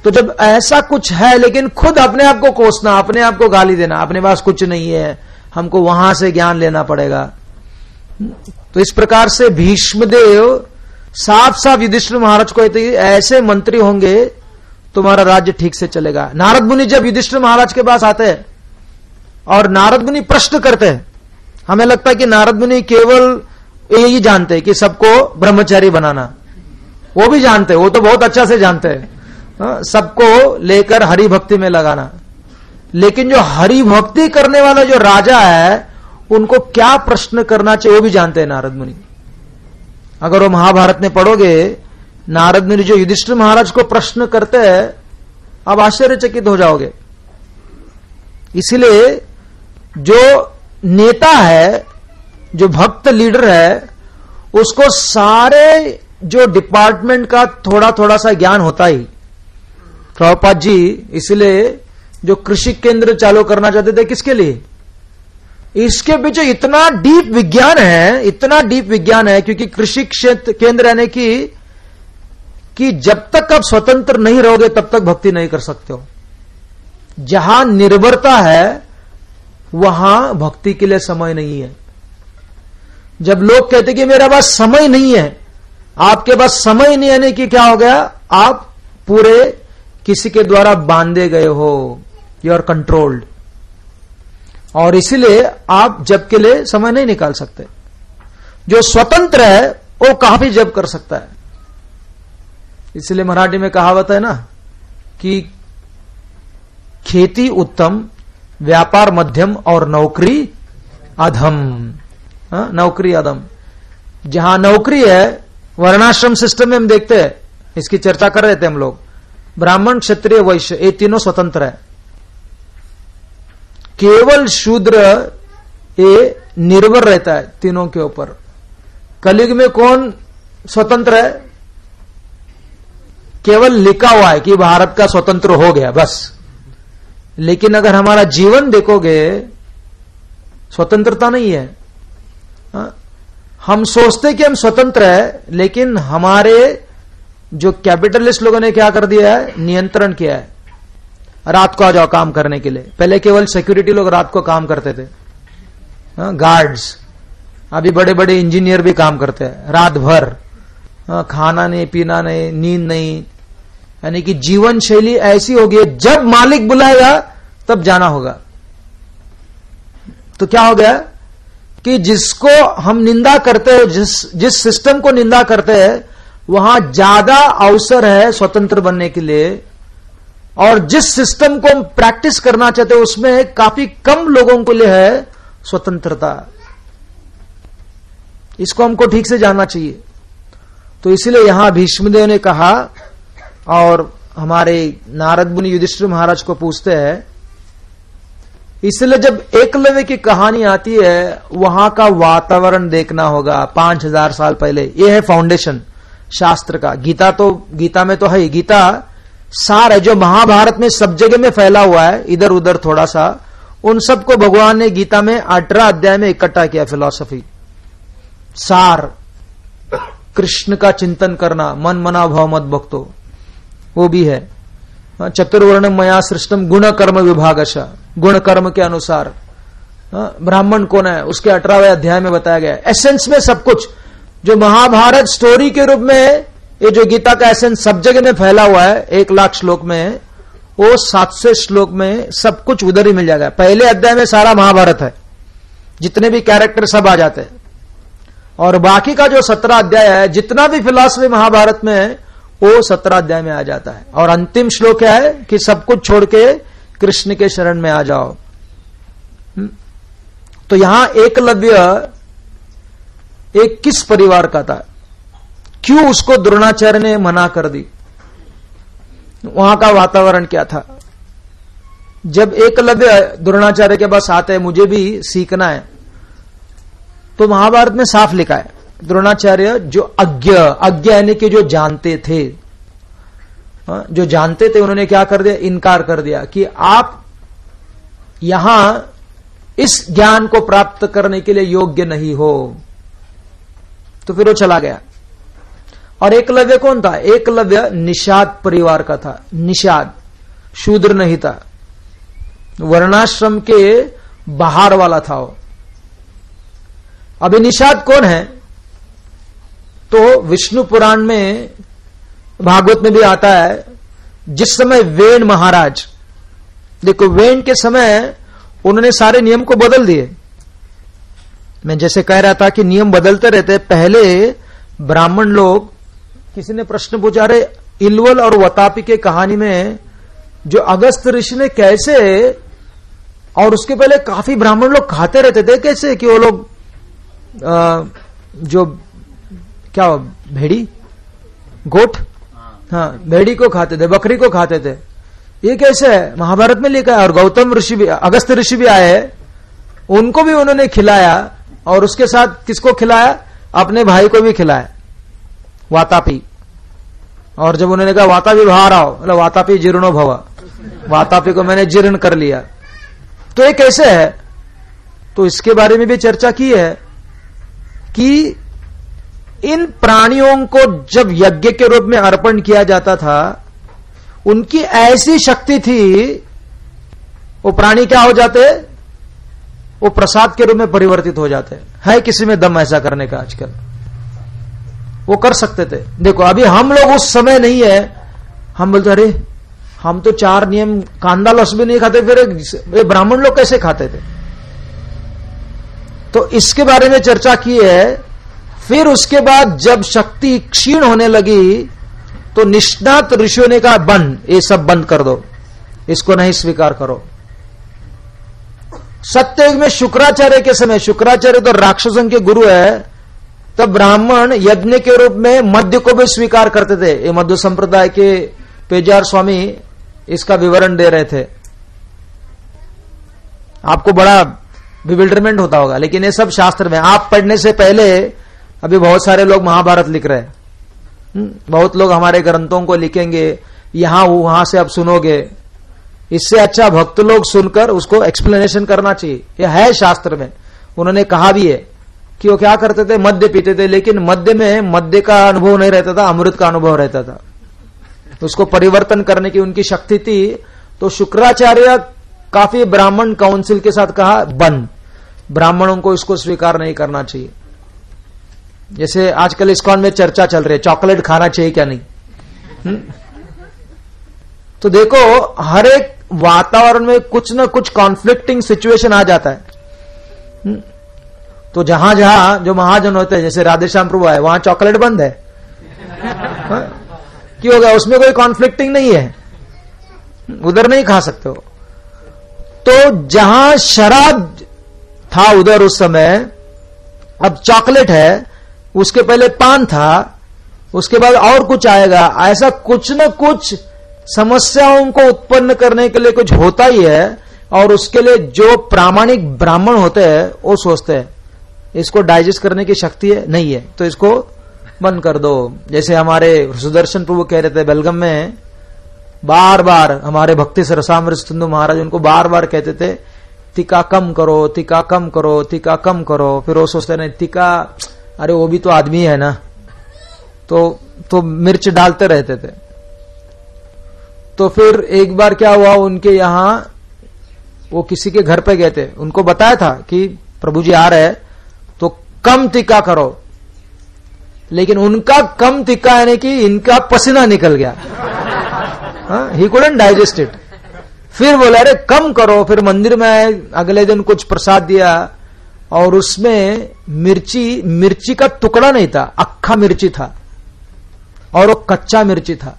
[SPEAKER 1] तो जब ऐसा कुछ है, लेकिन खुद अपने आप को कोसना, अपने आप को गाली देना, अपने पास कुछ नहीं है, हमको वहां से ज्ञान लेना पड़ेगा। तो इस प्रकार से भीष्मदेव साफ साफ युधिष्ठिर महाराज को कहते ऐसे मंत्री होंगे तुम्हारा राज्य ठीक से चलेगा। नारद मुनि जब युधिष्ठिर महाराज के पास आते हैं और नारद मुनि प्रश्न करते हैं, हमें लगता है कि नारद मुनि केवल यही जानते हैं कि सबको ब्रह्मचारी बनाना, वो भी जानते हैं, वो तो बहुत अच्छा से जानते हैं, सबको लेकर हरि भक्ति में लगाना। लेकिन जो हरि भक्ति करने वाला जो राजा है उनको क्या प्रश्न करना चाहिए वो भी जानते हैं नारद मुनि। अगर वो महाभारत में पढ़ोगे, नारद मुनि जो युधिष्ठिर महाराज को प्रश्न करते हैं, आप आश्चर्यचकित हो जाओगे। इसीलिए जो नेता है, जो भक्त लीडर है, उसको सारे जो डिपार्टमेंट का थोड़ा थोड़ा सा ज्ञान होता ही। प्रभुपाद जी इसलिए जो कृषि केंद्र चालू करना चाहते थे, किसके लिए? इसके पीछे इतना डीप विज्ञान है, इतना डीप विज्ञान है, क्योंकि कृषि क्षेत्र केंद्र यानी कि कि जब तक आप स्वतंत्र नहीं रहोगे तब तक भक्ति नहीं कर सकते हो। जहां निर्भरता है वहां भक्ति के लिए समय नहीं है। जब लोग कहते कि मेरे पास समय नहीं है, आपके पास समय नहीं आने की क्या हो गया? आप पूरे किसी के द्वारा बांधे गए हो, यू आर कंट्रोल्ड, और इसीलिए आप जब के लिए समय नहीं निकाल सकते। जो स्वतंत्र है वो काफी जब कर सकता है। इसलिए मराठी में कहावत है ना कि खेती उत्तम, व्यापार मध्यम और नौकरी अधम। हाँ, नौकरी अधम। जहां नौकरी है, वर्णाश्रम सिस्टम में हम देखते हैं, इसकी चर्चा कर रहे थे हम लोग, ब्राह्मण क्षत्रिय वैश्य ये तीनों स्वतंत्र है। केवल शूद्र ये निर्भर रहता है तीनों के ऊपर। कलयुग में कौन स्वतंत्र है? केवल लिखा हुआ है कि भारत का स्वतंत्र हो गया बस। लेकिन अगर हमारा जीवन देखोगे, स्वतंत्रता नहीं है। हा? हम सोचते कि हम स्वतंत्र है, लेकिन हमारे जो कैपिटलिस्ट लोगों ने क्या कर दिया है? नियंत्रण किया है। रात को आ जाओ काम करने के लिए। पहले केवल सिक्योरिटी लोग रात को काम करते थे, गार्ड्स। अभी बड़े बड़े इंजीनियर भी काम करते हैं रात भर, खाना नहीं, पीना नहीं, नींद नहीं। यानी कि जीवन शैली ऐसी होगी, जब मालिक बुलाएगा तब जाना होगा। तो क्या हो गया कि जिसको हम निंदा करते हैं, जिस जिस सिस्टम को निंदा करते हैं, वहां ज्यादा अवसर है स्वतंत्र बनने के लिए, और जिस सिस्टम को हम प्रैक्टिस करना चाहते हैं उसमें काफी कम लोगों के लिए है स्वतंत्रता। इसको हमको ठीक से जानना चाहिए। तो इसलिए यहां भीष्मदेव ने कहा, और हमारे नारद मुनि युधिष्ठिर महाराज को पूछते हैं। इसलिए जब एकलव्य की कहानी आती है, वहां का वातावरण देखना होगा। पांच हजार साल पहले, यह है फाउंडेशन शास्त्र का। गीता तो गीता में तो है, गीता सार है जो महाभारत में सब जगह में फैला हुआ है, इधर उधर थोड़ा सा। उन सबको भगवान ने गीता में अठारह अध्याय में इकट्ठा किया। फिलॉसफी सार, कृष्ण का चिंतन करना, मन मना भाव मत भक्तो, वो भी है। चतुर्वर्ण मया सृष्टम गुण कर्म विभागश, गुण कर्म के अनुसार ब्राह्मण कौन है उसके अठारहवें अध्याय में बताया गया। एसेंस में सब कुछ जो महाभारत स्टोरी के रूप में, ये जो गीता का एसेंस सब जगह में फैला हुआ है, एक लाख श्लोक में, वो सात सौ श्लोक में सब कुछ उधर ही मिल जाएगा। पहले अध्याय में सारा महाभारत है, जितने भी कैरेक्टर सब आ जाते हैं, और बाकी का जो सत्रह अध्याय है, जितना भी फिलॉसफी महाभारत में है, वो सत्रह अध्याय में आ जाता है। और अंतिम श्लोक क्या है कि सब कुछ छोड़ के कृष्ण के शरण में आ जाओ। तो यहां एकलव्य एक किस परिवार का था? क्यों उसको द्रोणाचार्य ने मना कर दी? वहां का वातावरण क्या था? जब एकलव्य द्रोणाचार्य के पास आते हैं, मुझे भी सीखना है, तो महाभारत में साफ लिखा है, द्रोणाचार्य जो अज्ञ अज्ञ यानी कि जो जानते थे, जो जानते थे, उन्होंने क्या कर दिया? इनकार कर दिया कि आप यहां इस ज्ञान को प्राप्त करने के लिए योग्य नहीं हो। तो फिर वो चला गया। और एकलव्य कौन था? एकलव्य निषाद परिवार का था, निषाद, शूद्र नहीं था, वर्णाश्रम के बाहर वाला था वो। अभी निषाद कौन है? तो विष्णु पुराण में, भागवत में भी आता है, जिस समय वेन महाराज, देखो वेन के समय उन्होंने सारे नियम को बदल दिए। मैं जैसे कह रहा था कि नियम बदलते रहते। पहले ब्राह्मण लोग, किसी ने प्रश्न पूछा, रहे इलवल और वतापी के कहानी में जो अगस्त ऋषि ने कैसे, और उसके पहले काफी ब्राह्मण लोग खाते रहते थे, कैसे कि वो लोग जो क्या भेड़ी, गोट, हाँ भेड़ी को खाते थे, बकरी को खाते थे। ये कैसे है? महाभारत में लिखा है। और गौतम ऋषि भी, अगस्त ऋषि भी आए, उनको भी उन्होंने खिलाया, और उसके साथ किसको खिलाया? अपने भाई को भी खिलाया, वातापी। और जब उन्होंने कहा वातापी बाहर आओ, मतलब वातापी जीर्णो भव, वातापी को मैंने जीर्ण कर लिया। तो ये कैसे है? तो इसके बारे में भी चर्चा की है कि इन प्राणियों को जब यज्ञ के रूप में अर्पण किया जाता था, उनकी ऐसी शक्ति थी, वो प्राणी क्या हो जाते? वो प्रसाद के रूप में परिवर्तित हो जाते। है किसी में दम ऐसा करने का? आजकल वो कर सकते थे। देखो अभी हम लोग उस समय नहीं है, हम बोलते अरे हम तो चार नियम, कांदा लस भी नहीं खाते, फिर ये ब्राह्मण लोग कैसे खाते थे? तो इसके बारे में चर्चा की है। फिर उसके बाद जब शक्ति क्षीण होने लगी, तो निष्णात ऋषियों ने कहा बंद, ये सब बंद कर दो, इसको नहीं स्वीकार करो। सत्ययुग में शुक्राचार्य के समय, शुक्राचार्य तो राक्षसों के गुरु है, तब ब्राह्मण यज्ञ के रूप में मद्य को भी स्वीकार करते थे। ये मध्य संप्रदाय के पेजार स्वामी इसका विवरण दे रहे थे। आपको बड़ा विविल्डरमेंट होता होगा, लेकिन ये सब शास्त्र में, आप पढ़ने से पहले अभी बहुत सारे लोग महाभारत लिख रहे हैं, बहुत लोग हमारे ग्रंथों को लिखेंगे, यहां वहां से अब सुनोगे। इससे अच्छा भक्त लोग सुनकर उसको एक्सप्लेनेशन करना चाहिए। यह है शास्त्र में, उन्होंने कहा भी है कि वो क्या करते थे, मद्य पीते थे, लेकिन मद्य में मद्य का अनुभव नहीं रहता था, अमृत का अनुभव रहता था। उसको परिवर्तन करने की उनकी शक्ति थी। तो शुक्राचार्य काफी ब्राह्मण काउंसिल के साथ कहा बंद, ब्राह्मणों को इसको स्वीकार नहीं करना चाहिए। जैसे आजकल इस्कॉन में चर्चा चल रही है, चॉकलेट खाना चाहिए क्या नहीं। हुँ? तो देखो हर एक वातावरण में कुछ ना कुछ कॉन्फ्लिक्टिंग सिचुएशन आ जाता है। हुँ? तो जहां जहां जो महाजन होते हैं, जैसे राधेश्याम प्रभु आए, वहां चॉकलेट बंद है। क्यों हो गया? उसमें कोई कॉन्फ्लिक्टिंग नहीं है, उधर नहीं खा सकते हो। तो जहां शराब था उधर उस समय, अब चॉकलेट है, उसके पहले पान था, उसके बाद और कुछ आएगा। ऐसा कुछ न कुछ समस्याओं को उत्पन्न करने के लिए कुछ होता ही है। और उसके लिए जो प्रामाणिक ब्राह्मण होते हैं वो सोचते हैं इसको डाइजेस्ट करने की शक्ति है, नहीं है, तो इसको बंद कर दो। जैसे हमारे सुदर्शन प्रभु कह रहे थे बेलगम में, बार बार हमारे भक्ति सरसामृत सिंधु महाराज उनको बार बार कहते थे तीखा कम करो, तीखा कम करो, तीखा कम करो। फिर वो सोचते नहीं तीखा, अरे वो भी तो आदमी है ना, तो तो मिर्च डालते रहते थे। तो फिर एक बार क्या हुआ, उनके यहां वो किसी के घर पे गए थे, उनको बताया था कि प्रभु जी आ रहे हैं तो कम तीखा करो, लेकिन उनका कम तीखा यानी कि इनका पसीना निकल गया। He couldn't digest it. फिर बोला अरे कम करो। फिर मंदिर में आए, अगले दिन कुछ प्रसाद दिया और उसमें मिर्ची मिर्ची का टुकड़ा नहीं था, अक्खा मिर्ची था और वो कच्चा मिर्ची था।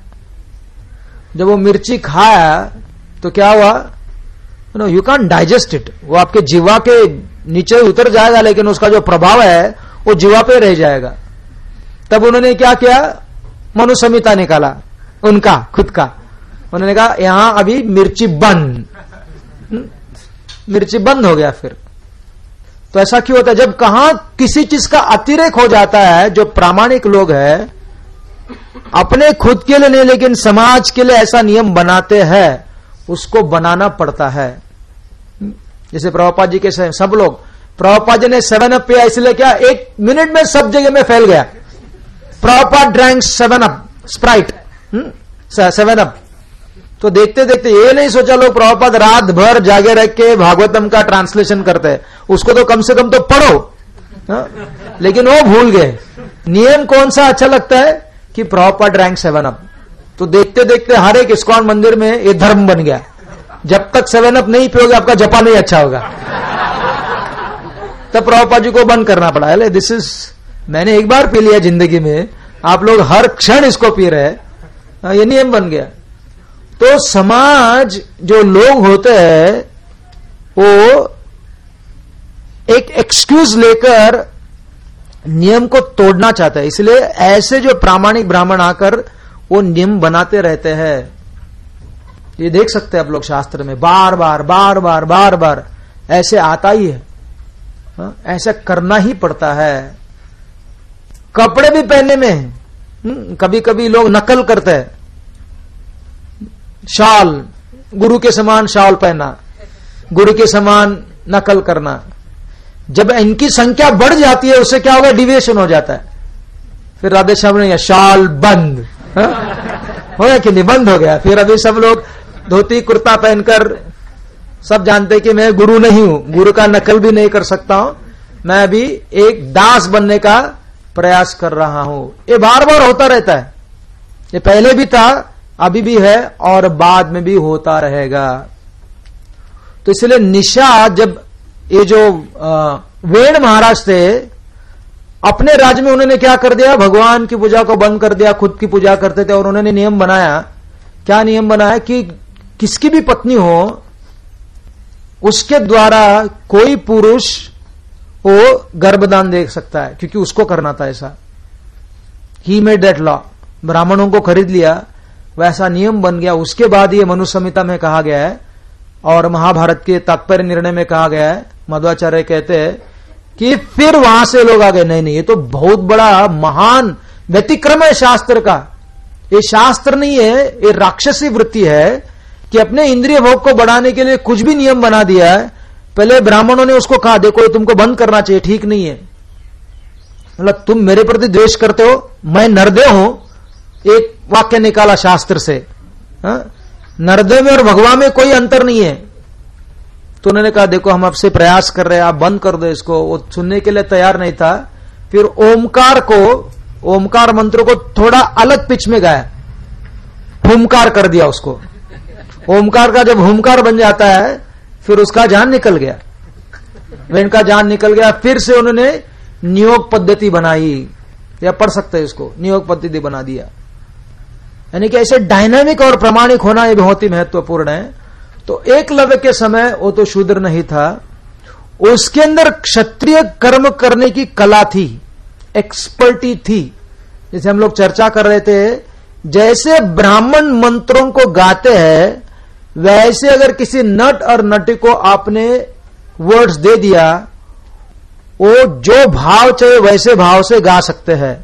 [SPEAKER 1] जब वो मिर्ची खाया तो क्या हुआ, no you can digest it, वो आपके जीवा के नीचे उतर जाएगा, लेकिन उसका जो प्रभाव है वो जीवा पे रह जाएगा। तब उन्होंने क्या किया, मनु संहिता निकाला उनका खुद का। उन्होंने कहा यहां अभी मिर्ची बंद, मिर्ची बंद हो गया। फिर तो ऐसा क्यों होता है, जब कहां किसी चीज का अतिरेक हो जाता है, जो प्रामाणिक लोग हैं अपने खुद के लिए नहीं लेकिन समाज के लिए ऐसा नियम बनाते हैं, उसको बनाना पड़ता है। जैसे प्रभुपाद जी के सब लोग, प्रभुपाद जी ने सेवन अप पिया इसलिए क्या, एक मिनट में सब जगह में फैल गया, proper drank seven up sprite, seven up. तो देखते देखते ये नहीं सोचा लोग प्रभुपाद रात भर जागे रख के भागवतम का ट्रांसलेशन करते हैं, उसको तो कम से कम तो पढ़ो। हा? लेकिन वो भूल गए नियम कौन सा अच्छा लगता है कि प्रभुपाद रैंक सेवन अप। तो देखते देखते हर एक इस्कॉन मंदिर में ये धर्म बन गया, जब तक सेवन अप नहीं पियोगे आपका जपा नहीं अच्छा होगा। तब प्रभुपाद जी को बंद करना पड़ा। है दिस इज, मैंने एक बार पी लिया जिंदगी में, आप लोग हर क्षण इसको पी रहे हैं, ये नियम बन गया। तो समाज जो लोग होते हैं वो एक एक्सक्यूज लेकर नियम को तोड़ना चाहता है, इसलिए ऐसे जो प्रामाणिक ब्राह्मण आकर वो नियम बनाते रहते हैं। ये देख सकते हैं आप लोग शास्त्र में बार बार बार बार बार बार ऐसे आता ही है, हा? ऐसा करना ही पड़ता है। कपड़े भी पहनने में कभी कभी लोग नकल करते हैं, शाल गुरु के समान शाल पहना, गुरु के समान नकल करना। जब इनकी संख्या बढ़ जाती है उससे क्या होगा, डिविएशन हो जाता है। फिर राधे श्याम ने शाल बंद हो गया कि नहीं, बंद हो गया। फिर अभी सब लोग धोती कुर्ता पहनकर, सब जानते कि मैं गुरु नहीं हूं, गुरु का नकल भी नहीं कर सकता हूं, मैं अभी एक दास बनने का प्रयास कर रहा हूं। ये बार बार होता रहता है, ये पहले भी था, अभी भी है और बाद में भी होता रहेगा। तो इसलिए निशा, जब ये जो वेण महाराज थे अपने राज्य में, उन्होंने क्या कर दिया, भगवान की पूजा को बंद कर दिया, खुद की पूजा करते थे। और उन्होंने नियम बनाया, क्या नियम बनाया कि किसकी भी पत्नी हो उसके द्वारा कोई पुरुष वो गर्भदान दे सकता है, क्योंकि उसको करना था ऐसा। ही मेड दैट लॉ, ब्राह्मणों को खरीद लिया, वैसा नियम बन गया। उसके बाद ये मनु संहिता में कहा गया है और महाभारत के तात्पर्य निर्णय में कहा गया है, मध्वाचार्य कहते हैं कि फिर वहां से लोग आ गए, नहीं नहीं ये तो बहुत बड़ा महान व्यतिक्रम है शास्त्र का, ये शास्त्र नहीं है, ये राक्षसी वृत्ति है कि अपने इंद्रिय भोग को बढ़ाने के लिए कुछ भी नियम बना दिया है। पहले ब्राह्मणों ने उसको कहा देखो ये तुमको बंद करना चाहिए, ठीक नहीं है, मतलब तुम मेरे प्रति द्वेष करते हो, मैं नरदेव हूं, एक वाक्य निकाला शास्त्र से, हा? नरदेव में और भगवान में कोई अंतर नहीं है। तो उन्होंने कहा देखो हम आपसे प्रयास कर रहे हैं, आप बंद कर दो इसको। वो सुनने के लिए तैयार नहीं था। फिर ओमकार को, ओमकार मंत्र को थोड़ा अलग पिच में गाया, हुमकार कर दिया उसको। ओमकार का जब हुमकार बन जाता है फिर उसका जान निकल गया, वेन का जान निकल गया। फिर से उन्होंने नियोग पद्धति बनाई, या पढ़ सकते हैं इसको, नियोग पद्धति बना दिया। यानी कि ऐसे डायनामिक और प्रामाणिक होना ये बहुत ही महत्वपूर्ण है। तो एकलव्य के समय वो तो शूद्र नहीं था, उसके अंदर क्षत्रिय कर्म करने की कला थी, एक्सपर्टी थी। जैसे हम लोग चर्चा कर रहे थे, जैसे ब्राह्मण मंत्रों को गाते हैं वैसे अगर किसी नट और नटी को आपने वर्ड्स दे दिया, वो जो भाव चाहिए वैसे भाव से गा सकते हैं,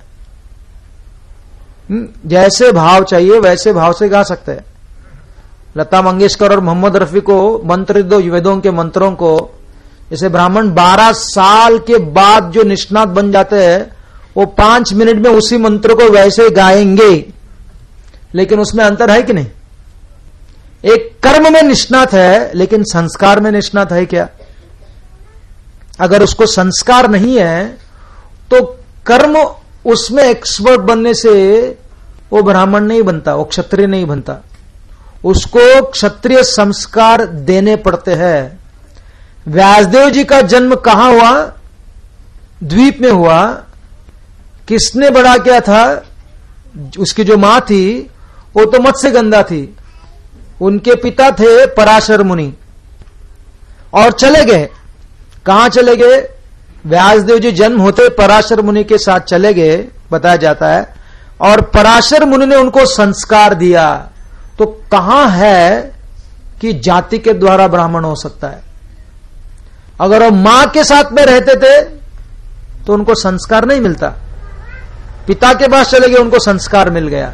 [SPEAKER 1] जैसे भाव चाहिए वैसे भाव से गा सकते हैं। लता मंगेशकर और मोहम्मद रफी को मंत्र दो, वेदों के मंत्रों को, जैसे ब्राह्मण बारह साल के बाद जो निष्णात बन जाते हैं वो पांच मिनट में उसी मंत्र को वैसे गाएंगे, लेकिन उसमें अंतर है कि नहीं। एक कर्म में निष्णात है लेकिन संस्कार में निष्णात है क्या। अगर उसको संस्कार नहीं है तो कर्म उसमें एक्सपर्ट बनने से वो ब्राह्मण नहीं बनता, वो क्षत्रिय नहीं बनता, उसको क्षत्रिय संस्कार देने पड़ते हैं। व्यासदेव जी का जन्म कहां हुआ, द्वीप में हुआ। किसने बड़ा किया था, उसकी जो मां थी वो तो मत्स्य गंधा थी, उनके पिता थे पराशर मुनि, और चले गए। कहां चले गए, व्यासदेव जी जन्म होते पराशर मुनि के साथ चले गए, बताया जाता है, और पराशर मुनि ने उनको संस्कार दिया। तो कहां है कि जाति के द्वारा ब्राह्मण हो सकता है। अगर वो मां के साथ में रहते थे तो उनको संस्कार नहीं मिलता, पिता के पास चले गए उनको संस्कार मिल गया।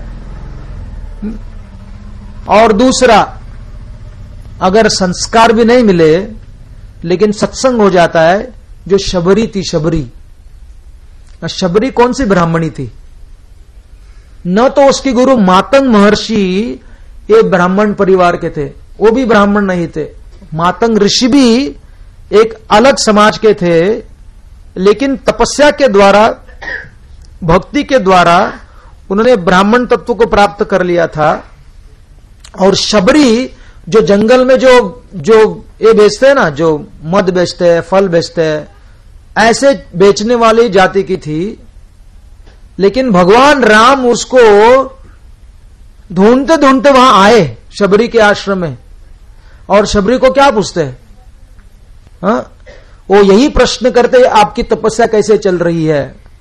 [SPEAKER 1] और दूसरा, अगर संस्कार भी नहीं मिले लेकिन सत्संग हो जाता है, जो शबरी थी, शबरी शबरी कौन सी ब्राह्मणी थी, न तो उसके गुरु मातंग महर्षि ये ब्राह्मण परिवार के थे, वो भी ब्राह्मण नहीं थे। मातंग ऋषि भी एक अलग समाज के थे, लेकिन तपस्या के द्वारा, भक्ति के द्वारा उन्होंने ब्राह्मण तत्व को प्राप्त कर लिया था। और शबरी जो जंगल में जो जो ये बेचते हैं ना, जो मद बेचते हैं, फल बेचते हैं, ऐसे बेचने वाली जाति की थी। लेकिन भगवान राम उसको ढूंढते ढूंढते वहां आए शबरी के आश्रम में, और शबरी को क्या पूछते हैं? हाँ, वो यही प्रश्न करते हैं, आपकी तपस्या कैसे चल रही है,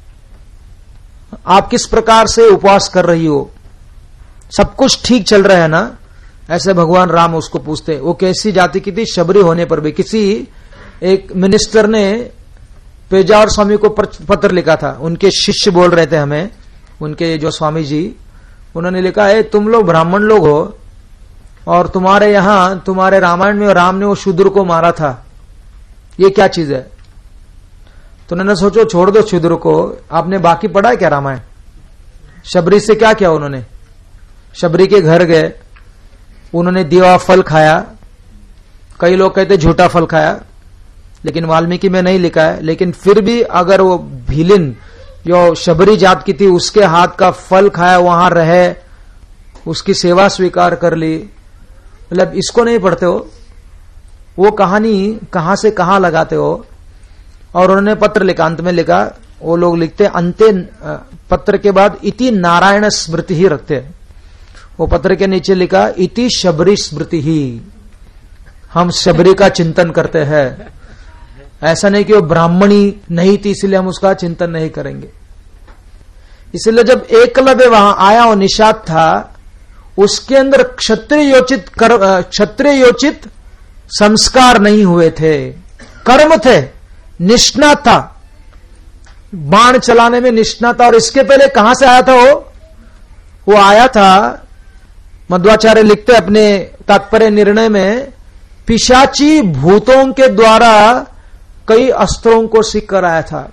[SPEAKER 1] आप किस प्रकार से उपवास कर रही हो, सब कुछ ठीक चल रहा है ना? ऐसे भगवान राम उसको पूछते। वो कैसी जाति की थी? शबरी होने पर भी। किसी एक मिनिस्टर ने पेजावर स्वामी को पत्र लिखा था, उनके शिष्य बोल रहे थे हमें, उनके जो स्वामी जी, उन्होंने लिखा है तुम लोग ब्राह्मण लोग हो और तुम्हारे यहां, तुम्हारे रामायण में राम ने वो शूद्र को मारा था, ये क्या चीज है? तो उन्होंने सोचो छोड़ दो शूद्र को, आपने बाकी पढ़ा है क्या रामायण? शबरी से क्या किया उन्होंने? शबरी के घर गए, उन्होंने दिया हुआ फल खाया। कई लोग कहते झूठा फल खाया, लेकिन वाल्मीकि में नहीं लिखा है। लेकिन फिर भी अगर वो भीलिन जो शबरी जात की थी उसके हाथ का फल खाया, वहां रहे, उसकी सेवा स्वीकार कर ली, मतलब इसको नहीं पढ़ते हो? वो कहानी कहां से कहां लगाते हो? और उन्होंने पत्र लिखा, अंत में लिखा, वो लोग लिखते अंत्य पत्र के बाद इति नारायण स्मृति ही रखते हैं। वो पत्र के नीचे लिखा इति शबरी स्मृति ही, हम शबरी का चिंतन करते हैं। ऐसा नहीं कि वो ब्राह्मणी नहीं थी इसलिए हम उसका चिंतन नहीं करेंगे। इसलिए जब एकलव्य वहां आया और निषाद था, उसके अंदर क्षत्रिय योचित क्षत्रिय योचित संस्कार नहीं हुए थे, कर्म थे, निष्णात था, बाण चलाने में निष्णात था। और इसके पहले कहां से आया था वो? वो आया था, मध्वाचार्य लिखते अपने तात्पर्य निर्णय में, पिशाची भूतों के द्वारा कई अस्त्रों को सीख कर आया था।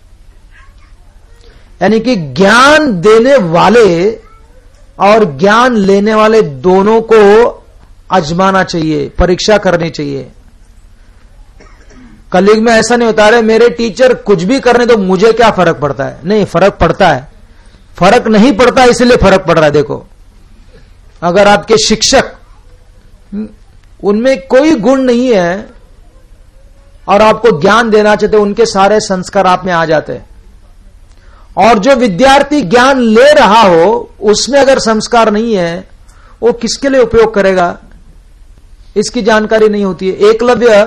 [SPEAKER 1] यानी कि ज्ञान देने वाले और ज्ञान लेने वाले दोनों को आजमाना चाहिए, परीक्षा करनी चाहिए। कलयुग में ऐसा नहीं होता, अरे मेरे टीचर कुछ भी करने तो मुझे क्या फर्क पड़ता है? नहीं, फर्क पड़ता है। फर्क नहीं पड़ता इसलिए फर्क पड़ रहा है। देखो, अगर आपके शिक्षक उनमें कोई गुण नहीं है और आपको ज्ञान देना चाहते, उनके सारे संस्कार आप में आ जाते हैं। और जो विद्यार्थी ज्ञान ले रहा हो उसमें अगर संस्कार नहीं है, वो किसके लिए उपयोग करेगा, इसकी जानकारी नहीं होती है। एकलव्य,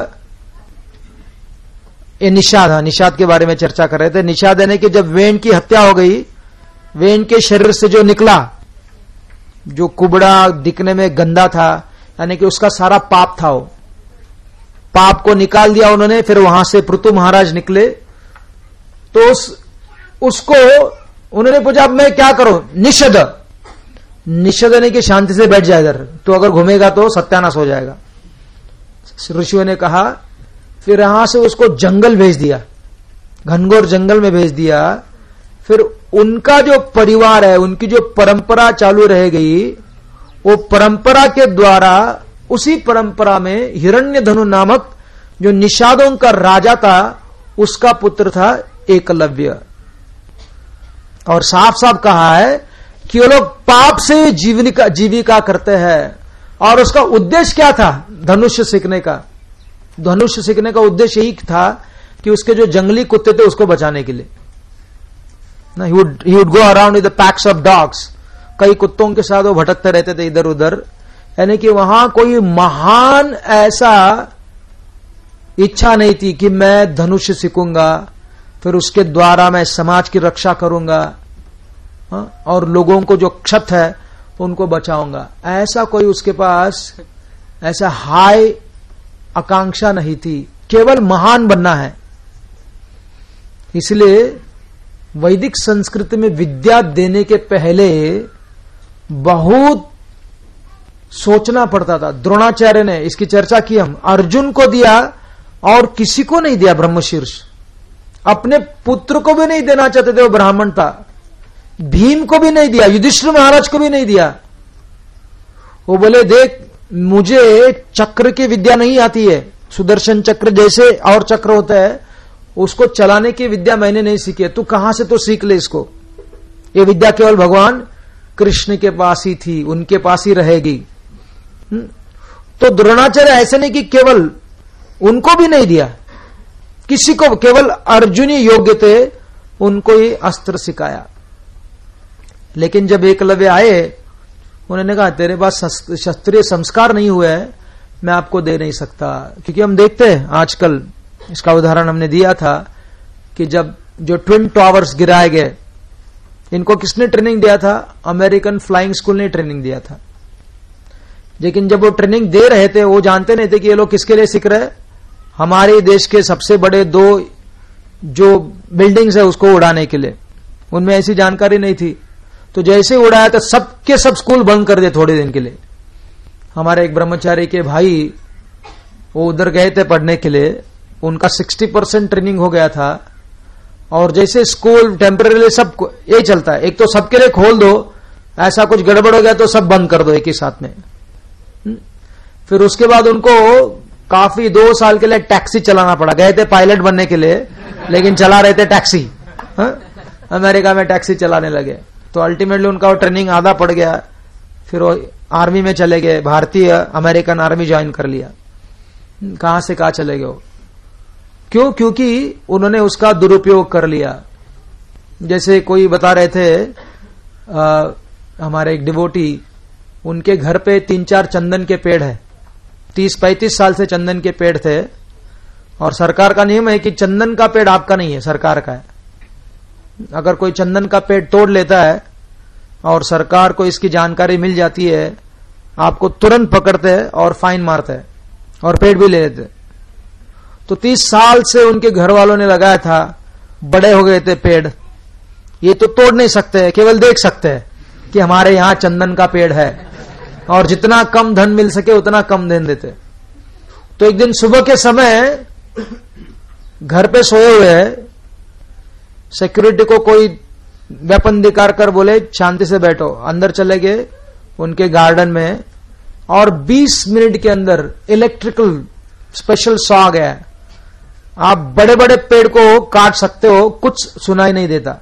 [SPEAKER 1] ये निषाद, हाँ, निषाद के बारे में चर्चा कर रहे थे। निषाद यानी कि जब वेन की हत्या हो गई, वेन के शरीर से जो निकला, जो कुबड़ा दिखने में गंदा था, यानी कि उसका सारा पाप था, वो पाप को निकाल दिया उन्होंने। फिर वहां से पृथु महाराज निकले, तो उस उसको उन्होंने पूछा अब मैं क्या करूं? निषद, निषद यानी कि शांति से बैठ जाए इधर, तो अगर घूमेगा तो सत्यानाश हो जाएगा। ऋषियों ने कहा, फिर यहां से उसको जंगल भेज दिया, घनघोर जंगल में भेज दिया। फिर उनका जो परिवार है, उनकी जो परंपरा चालू रह गई, वो परंपरा के द्वारा, उसी परंपरा में हिरण्यधनु नामक जो निषादों का राजा था, उसका पुत्र था एकलव्य। और साफ साफ कहा है कि वो लोग पाप से जीविका जीविका करते हैं। और उसका उद्देश्य क्या था? धनुष सीखने का। धनुष सीखने का उद्देश्य यही था कि उसके जो जंगली कुत्ते थे उसको बचाने के लिए। ना, he would, he would go around with the packs of dogs. कई कुत्तों के साथ वो भटकते रहते थे इधर उधर। यानी कि वहां कोई महान ऐसा इच्छा नहीं थी कि मैं धनुष सीखूंगा, फिर उसके द्वारा मैं समाज की रक्षा करूंगा, हाँ, और लोगों को जो क्षत है उनको बचाऊंगा। ऐसा कोई उसके पास ऐसा हाई आकांक्षा नहीं थी, केवल महान बनना है। इसलिए वैदिक संस्कृति में विद्या देने के पहले बहुत सोचना पड़ता था। द्रोणाचार्य ने इसकी चर्चा की हम, अर्जुन को दिया और किसी को नहीं दिया ब्रह्मशीर्ष। अपने पुत्र को भी नहीं देना चाहते थे, वो ब्राह्मण था। भीम को भी नहीं दिया, युधिष्ठिर महाराज को भी नहीं दिया। वो बोले देख मुझे चक्र की विद्या नहीं आती है, सुदर्शन चक्र जैसे और चक्र होता है उसको चलाने की विद्या मैंने नहीं सीखी है, तू कहां से तो सीख ले इसको। ये विद्या केवल भगवान कृष्ण के पास ही थी, उनके पास ही रहेगी। तो द्रोणाचार्य ऐसे नहीं कि केवल उनको भी नहीं दिया, किसी को, केवल अर्जुन ही योग्य थे, उनको ही अस्त्र सिखाया। लेकिन जब एकलव्य आए उन्होंने कहा तेरे पास शस्त्रीय संस्कार नहीं हुए है, मैं आपको दे नहीं सकता। क्योंकि हम देखते हैं आजकल, इसका उदाहरण हमने दिया था कि जब जो ट्विन टावर्स गिराए गए, इनको किसने ट्रेनिंग दिया था? अमेरिकन फ्लाइंग स्कूल ने ट्रेनिंग दिया था। लेकिन जब वो ट्रेनिंग दे रहे थे वो जानते नहीं थे कि ये लोग किसके लिए सीख रहे हैं। हमारे देश के सबसे बड़े दो जो बिल्डिंग्स है उसको उड़ाने के लिए, उनमें ऐसी जानकारी नहीं थी। तो जैसे उड़ाया तो सबके सब स्कूल बंद कर दिए थोड़े दिन के लिए। हमारे एक ब्रह्मचारी के भाई वो उधर गए थे पढ़ने के लिए, उनका साठ परसेंट ट्रेनिंग हो गया था, और जैसे स्कूल टेम्परेरी सब ये चलता है, एक तो सबके लिए खोल दो, ऐसा कुछ गड़बड़ हो गया तो सब बंद कर दो एक ही साथ में। फिर उसके बाद उनको काफी दो साल के लिए टैक्सी चलाना पड़ा। गए थे पायलट बनने के लिए लेकिन चला रहे थे टैक्सी। हा? अमेरिका में टैक्सी चलाने लगे तो अल्टीमेटली उनका वो ट्रेनिंग आधा पड़ गया। फिर वो आर्मी में चले गए, भारतीय अमेरिकन आर्मी ज्वाइन कर लिया। कहां से कहां चले गए वो? क्यों? क्योंकि उन्होंने उसका दुरुपयोग कर लिया। जैसे कोई बता रहे थे आ, हमारे एक डिवोटी, उनके घर पे तीन चार चंदन के पेड़ है, तीस पैंतीस साल से चंदन के पेड़ थे, और सरकार का नियम है कि चंदन का पेड़ आपका नहीं है, सरकार का है। अगर कोई चंदन का पेड़ तोड़ लेता है और सरकार को इसकी जानकारी मिल जाती है, आपको तुरंत पकड़ते हैं और फाइन मारते हैं और पेड़ भी ले लेते। तो तीस साल से उनके घर वालों ने लगाया था, बड़े हो गए थे पेड़, ये तो तोड़ नहीं सकते, केवल देख सकते हैं कि हमारे यहां चंदन का पेड़ है, और जितना कम धन मिल सके उतना कम धन देते। तो एक दिन सुबह के समय घर पे सोए हुए हैं, सिक्योरिटी को कोई वेपन दिखाकर कर बोले शांति से बैठो। अंदर चले गए उनके गार्डन में, और बीस मिनट के अंदर इलेक्ट्रिकल स्पेशल सॉ आ गया। आप बड़े बड़े पेड़ को काट सकते हो, कुछ सुनाई नहीं देता।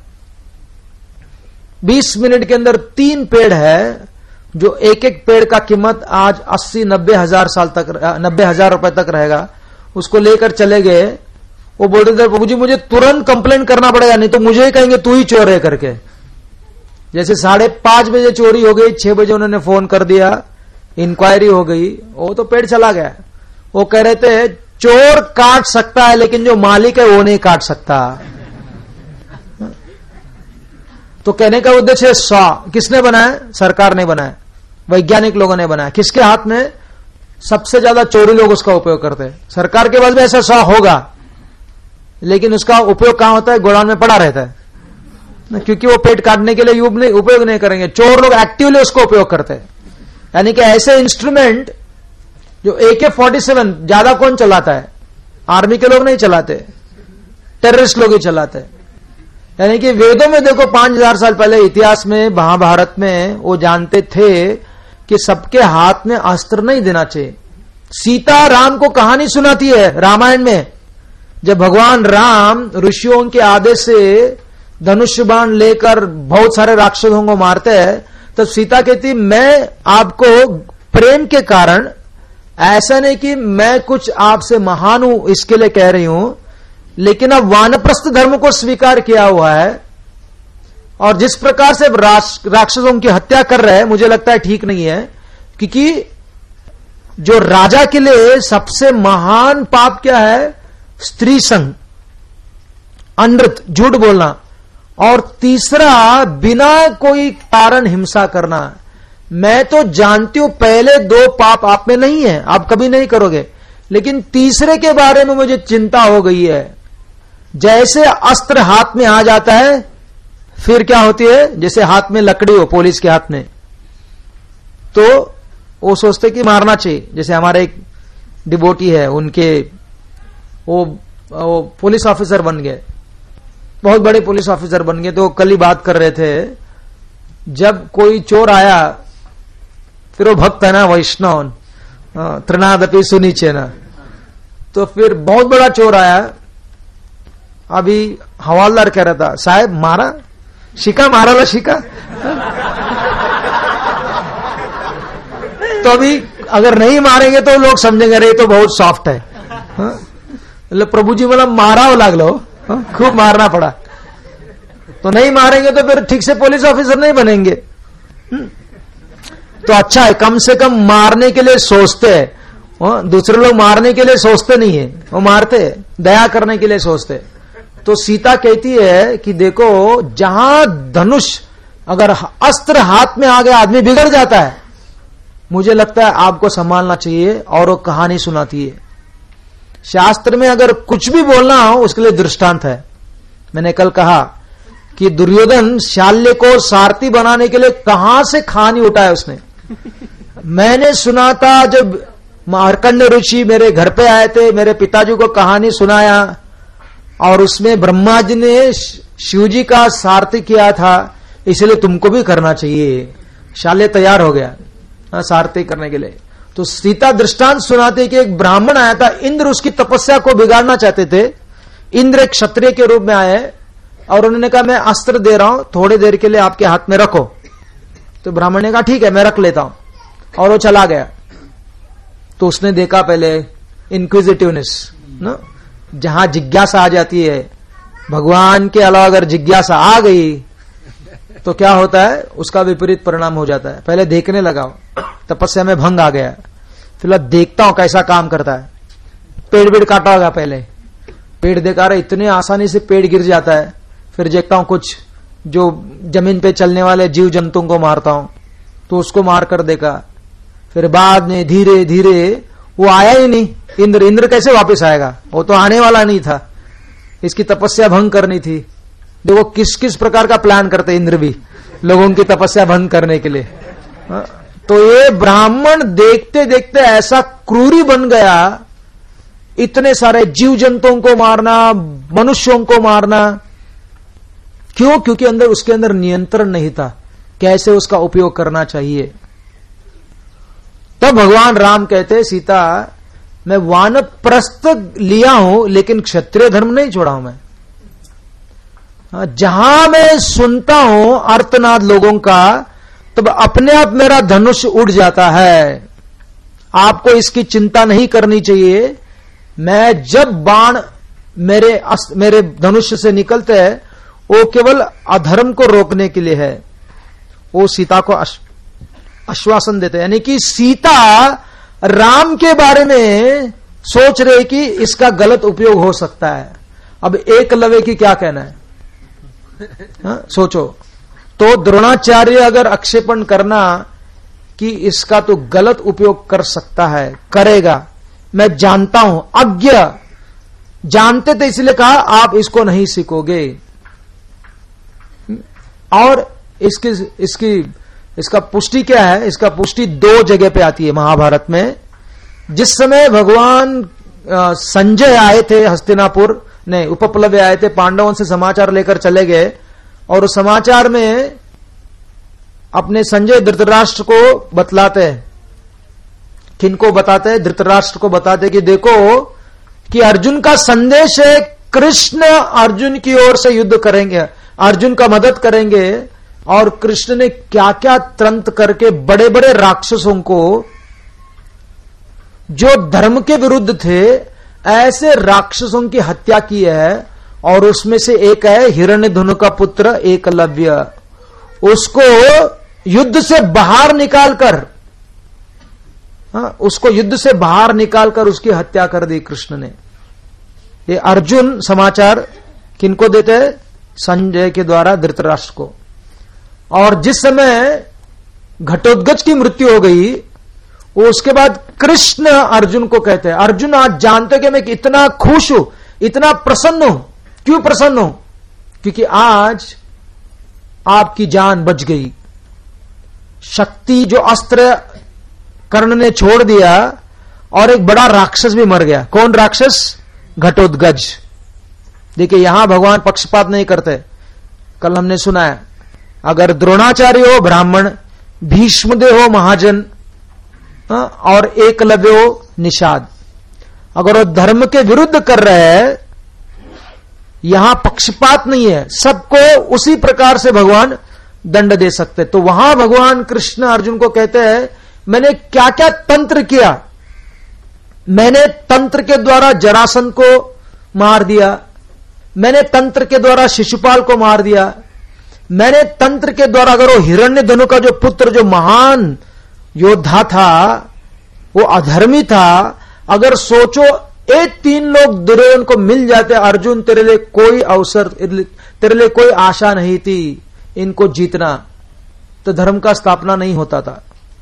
[SPEAKER 1] बीस मिनट के अंदर तीन पेड़ है, जो एक एक पेड़ का कीमत आज अस्सी नब्बे हजार साल तक, नब्बे हजार रुपए तक रहेगा। उसको लेकर चले गए। वो बोल रहे थे प्रभु जी मुझे तुरंत कंप्लेन करना पड़ेगा, नहीं तो मुझे ही कहेंगे तू ही चोर है करके। जैसे साढ़े पांच बजे चोरी हो गई, छह बजे उन्होंने फोन कर दिया, इंक्वायरी हो गई, वो तो पेड़ चला गया। वो कह रहे थे चोर काट सकता है लेकिन जो मालिक है वो नहीं काट सकता। तो कहने का उद्देश्य है सौ किसने बनाया? सरकार ने बनाया, वैज्ञानिक लोगों ने बनाया। किसके हाथ में? सबसे ज्यादा चोरी लोग उसका उपयोग करते हैं। सरकार के पास में ऐसा सौ होगा लेकिन उसका उपयोग कहां होता है? गोडाउन में पड़ा रहता है, क्योंकि वो पेट काटने के लिए उपयोग नहीं करेंगे। चोर लोग एक्टिवली उसको उपयोग करते हैं। यानी कि ऐसे इंस्ट्रूमेंट जो ए के फोर्टी सेवन ज्यादा कौन चलाता है? आर्मी के लोग नहीं चलाते, टेररिस्ट लोग ही चलाते हैं। यानी कि वेदों में देखो पांच हजार साल पहले इतिहास में, महाभारत में वो जानते थे कि सबके हाथ में अस्त्र नहीं देना चाहिए। सीता राम को कहानी सुनाती है रामायण में, जब भगवान राम ऋषियों के आदेश से धनुष बाण लेकर बहुत सारे राक्षसों को मारते हैं, तब सीता कहती मैं आपको प्रेम के कारण, ऐसा नहीं कि मैं कुछ आपसे महान हूं इसके लिए कह रही हूं, लेकिन अब वानप्रस्थ धर्म को स्वीकार किया हुआ है, और जिस प्रकार से राक्षसों की हत्या कर रहे हैं मुझे लगता है ठीक नहीं है। क्योंकि जो राजा के लिए सबसे महान पाप क्या है? स्त्री संग, अनृत, झूठ बोलना, और तीसरा बिना कोई कारण हिंसा करना। मैं तो जानती हूं पहले दो पाप आप में नहीं है, आप कभी नहीं करोगे, लेकिन तीसरे के बारे में मुझे चिंता हो गई है। जैसे अस्त्र हाथ में आ जाता है फिर क्या होती है? जैसे हाथ में लकड़ी हो, पुलिस के हाथ में, तो वो सोचते कि मारना चाहिए। जैसे हमारे एक डिवोटी है, उनके वो, वो पुलिस ऑफिसर बन गए, बहुत बड़े पुलिस ऑफिसर बन गए। तो कल ही बात कर रहे थे, जब कोई चोर आया, फिर वो भक्त है ना, वैष्णव, त्रिनादपि सुनीचे ना, तो फिर बहुत बड़ा चोर आया। अभी हवालदार कह रहा था, साहब मारा शिका, मारा ला शिका। तो अभी अगर नहीं मारेंगे तो लोग समझेंगे अरे तो बहुत सॉफ्ट है। मतलब प्रभु जी बोला मारा लागलो, खूब मारना पड़ा। तो नहीं मारेंगे तो फिर ठीक से पुलिस ऑफिसर नहीं बनेंगे। तो अच्छा है, कम से कम मारने के लिए सोचते हैं। दूसरे लोग मारने के लिए सोचते नहीं है, वो मारते हैं, दया करने के लिए सोचते हैं। तो सीता कहती है कि देखो, जहां धनुष अगर अस्त्र हाथ में आ गया आदमी बिगड़ जाता है। मुझे लगता है आपको संभालना चाहिए। और वो कहानी सुनाती है, शास्त्र में अगर कुछ भी बोलना हो उसके लिए दृष्टांत है। मैंने कल कहा कि दुर्योधन शाल्य को सारथी बनाने के लिए कहां से खानी उठाया उसने। मैंने सुना था जब मार्कंड ऋषि मेरे घर पे आए थे, मेरे पिताजी को कहानी सुनाया, और उसमें ब्रह्मा जी ने शिव जी का सारथी किया था, इसलिए तुमको भी करना चाहिए। शाल्य तैयार हो गया सारथी करने के लिए। तो सीता दृष्टांत सुनाते कि एक ब्राह्मण आया था, इंद्र उसकी तपस्या को बिगाड़ना चाहते थे। इंद्र एक क्षत्रिय के रूप में आए और उन्होंने कहा मैं अस्त्र दे रहा हूं, थोड़ी देर के लिए आपके हाथ में रखो। तो ब्राह्मण ने कहा ठीक है मैं रख लेता हूं, और वो चला गया। तो उसने देखा पहले इंक्विजिटिवनेस ना, जहां जिज्ञासा आ जाती है, भगवान के अलावा अगर जिज्ञासा आ गई तो क्या होता है, उसका विपरीत परिणाम हो जाता है। पहले देखने लगा, तपस्या में भंग आ गया, फिर देखता हूं कैसा काम करता है। पेड़ पेड़ काटा होगा, पहले पेड़ देखा रहा, इतने आसानी से पेड़ गिर जाता है। फिर देखता हूं कुछ जो जमीन पे चलने वाले जीव जंतुओं को मारता हूं, तो उसको मार कर देखा। फिर बाद में धीरे धीरे वो आया ही नहीं, इंद्र इंद्र कैसे वापस आएगा, वो तो आने वाला नहीं था, इसकी तपस्या भंग करनी थी। देखो किस किस प्रकार का प्लान करते इंद्र भी लोगों की तपस्या भंग करने के लिए। तो ये ब्राह्मण देखते देखते ऐसा क्रूरी बन गया, इतने सारे जीव जंतुओं को मारना, मनुष्यों को मारना। क्यों? क्योंकि अंदर उसके अंदर नियंत्रण नहीं था, कैसे उसका उपयोग करना चाहिए। तब भगवान राम कहते सीता मैं वानप्रस्थ लिया हूं लेकिन क्षत्रिय धर्म नहीं छोड़ा हूं मैं। जहां मैं सुनता हूं आर्तनाद लोगों का, तब अपने आप मेरा धनुष उड़ जाता है। आपको इसकी चिंता नहीं करनी चाहिए। मैं जब बाण मेरे मेरे धनुष से निकलते हैं, वो केवल अधर्म को रोकने के लिए है। वो सीता को आश्वासन देते हैं, यानी कि सीता राम के बारे में सोच रहे कि इसका गलत उपयोग हो सकता है। अब एकलव्य की क्या कहना है, हा? सोचो। तो द्रोणाचार्य अगर आक्षेपण करना कि इसका तो गलत उपयोग कर सकता है, करेगा, मैं जानता हूं, अज्ञ जानते थे इसलिए कहा आप इसको नहीं सीखोगे। और इसकी इसकी इसका पुष्टि क्या है, इसका पुष्टि दो जगह पे आती है महाभारत में। जिस समय भगवान संजय आए थे हस्तिनापुर, नहीं उपप्लव्य आए थे, पांडवों से समाचार लेकर चले गए, और उस समाचार में अपने संजय धृतराष्ट्र को बतलाते हैं। किनको बताते हैं? धृतराष्ट्र को बताते कि देखो कि अर्जुन का संदेश है, कृष्ण अर्जुन की ओर से युद्ध करेंगे, अर्जुन का मदद करेंगे। और कृष्ण ने क्या क्या तंत्र करके बड़े बड़े राक्षसों को, जो धर्म के विरुद्ध थे, ऐसे राक्षसों की हत्या की है। और उसमें से एक है हिरण्यधनु का पुत्र एकलव्य, उसको युद्ध से बाहर निकालकर, हाँ, उसको युद्ध से बाहर निकालकर उसकी हत्या कर दी कृष्ण ने। ये अर्जुन समाचार किनको देते हैं? संजय के द्वारा धृतराष्ट्र को। और जिस समय घटोत्कच की मृत्यु हो गई, वो उसके बाद कृष्ण अर्जुन को कहते हैं, अर्जुन आज जानते कि मैं इतना खुश हूं, इतना प्रसन्न हूं। क्यों प्रसन्न हूं? क्योंकि आज आपकी जान बच गई। शक्ति जो अस्त्र कर्ण ने छोड़ दिया, और एक बड़ा राक्षस भी मर गया। कौन राक्षस? घटोत्कच। देखिए यहां भगवान पक्षपात नहीं करते। कल हमने सुना है अगर द्रोणाचार्य हो ब्राह्मण, भीष्मदेव हो महाजन, और एकलव्य हो निषाद, अगर वो धर्म के विरुद्ध कर रहे हैं, यहां पक्षपात नहीं है, सबको उसी प्रकार से भगवान दंड दे सकते। तो वहां भगवान कृष्ण अर्जुन को कहते हैं, मैंने क्या क्या तंत्र किया, मैंने तंत्र के द्वारा जरासंध को मार दिया, मैंने तंत्र के द्वारा शिशुपाल को मार दिया, मैंने तंत्र के द्वारा, अगर वो हिरण्यधनु का जो पुत्र जो महान योद्धा था वो अधर्मी था, अगर सोचो एक तीन लोग दुर्योधन को मिल जाते, अर्जुन तेरे लिए कोई अवसर, तेरे लिए कोई आशा नहीं थी इनको जीतना, तो धर्म का स्थापना नहीं होता था।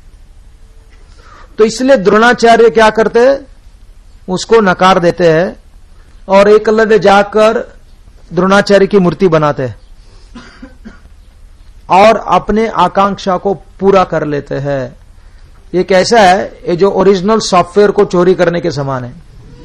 [SPEAKER 1] तो इसलिए द्रोणाचार्य क्या करते, उसको नकार देते हैं और एकलव्य जाकर द्रोणाचार्य की मूर्ति बनाते हैं और अपने आकांक्षा को पूरा कर लेते हैं। ये कैसा है, ये जो ओरिजिनल सॉफ्टवेयर को चोरी करने के समान है।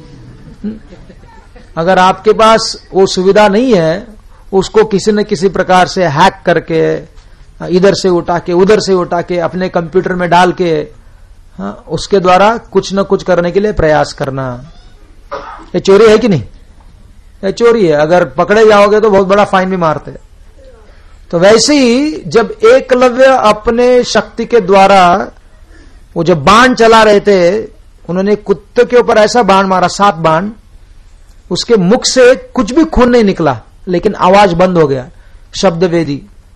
[SPEAKER 1] अगर आपके पास वो सुविधा नहीं है, उसको किसी न किसी प्रकार से हैक करके, इधर से उठा के उधर से उठा के अपने कंप्यूटर में डाल के, हाँ, उसके द्वारा कुछ न कुछ करने के लिए प्रयास करना, ये चोरी है कि नहीं? ये चोरी है। अगर पकड़े जाओगे तो बहुत बड़ा फाइन भी मारते। तो वैसे ही जब एकलव्य अपने शक्ति के द्वारा वो जब बाण चला रहे थे, उन्होंने कुत्ते के ऊपर ऐसा बाण मारा, सात बाण, उसके मुख से कुछ भी खून नहीं निकला, लेकिन आवाज बंद हो गया, शब्द वेदी।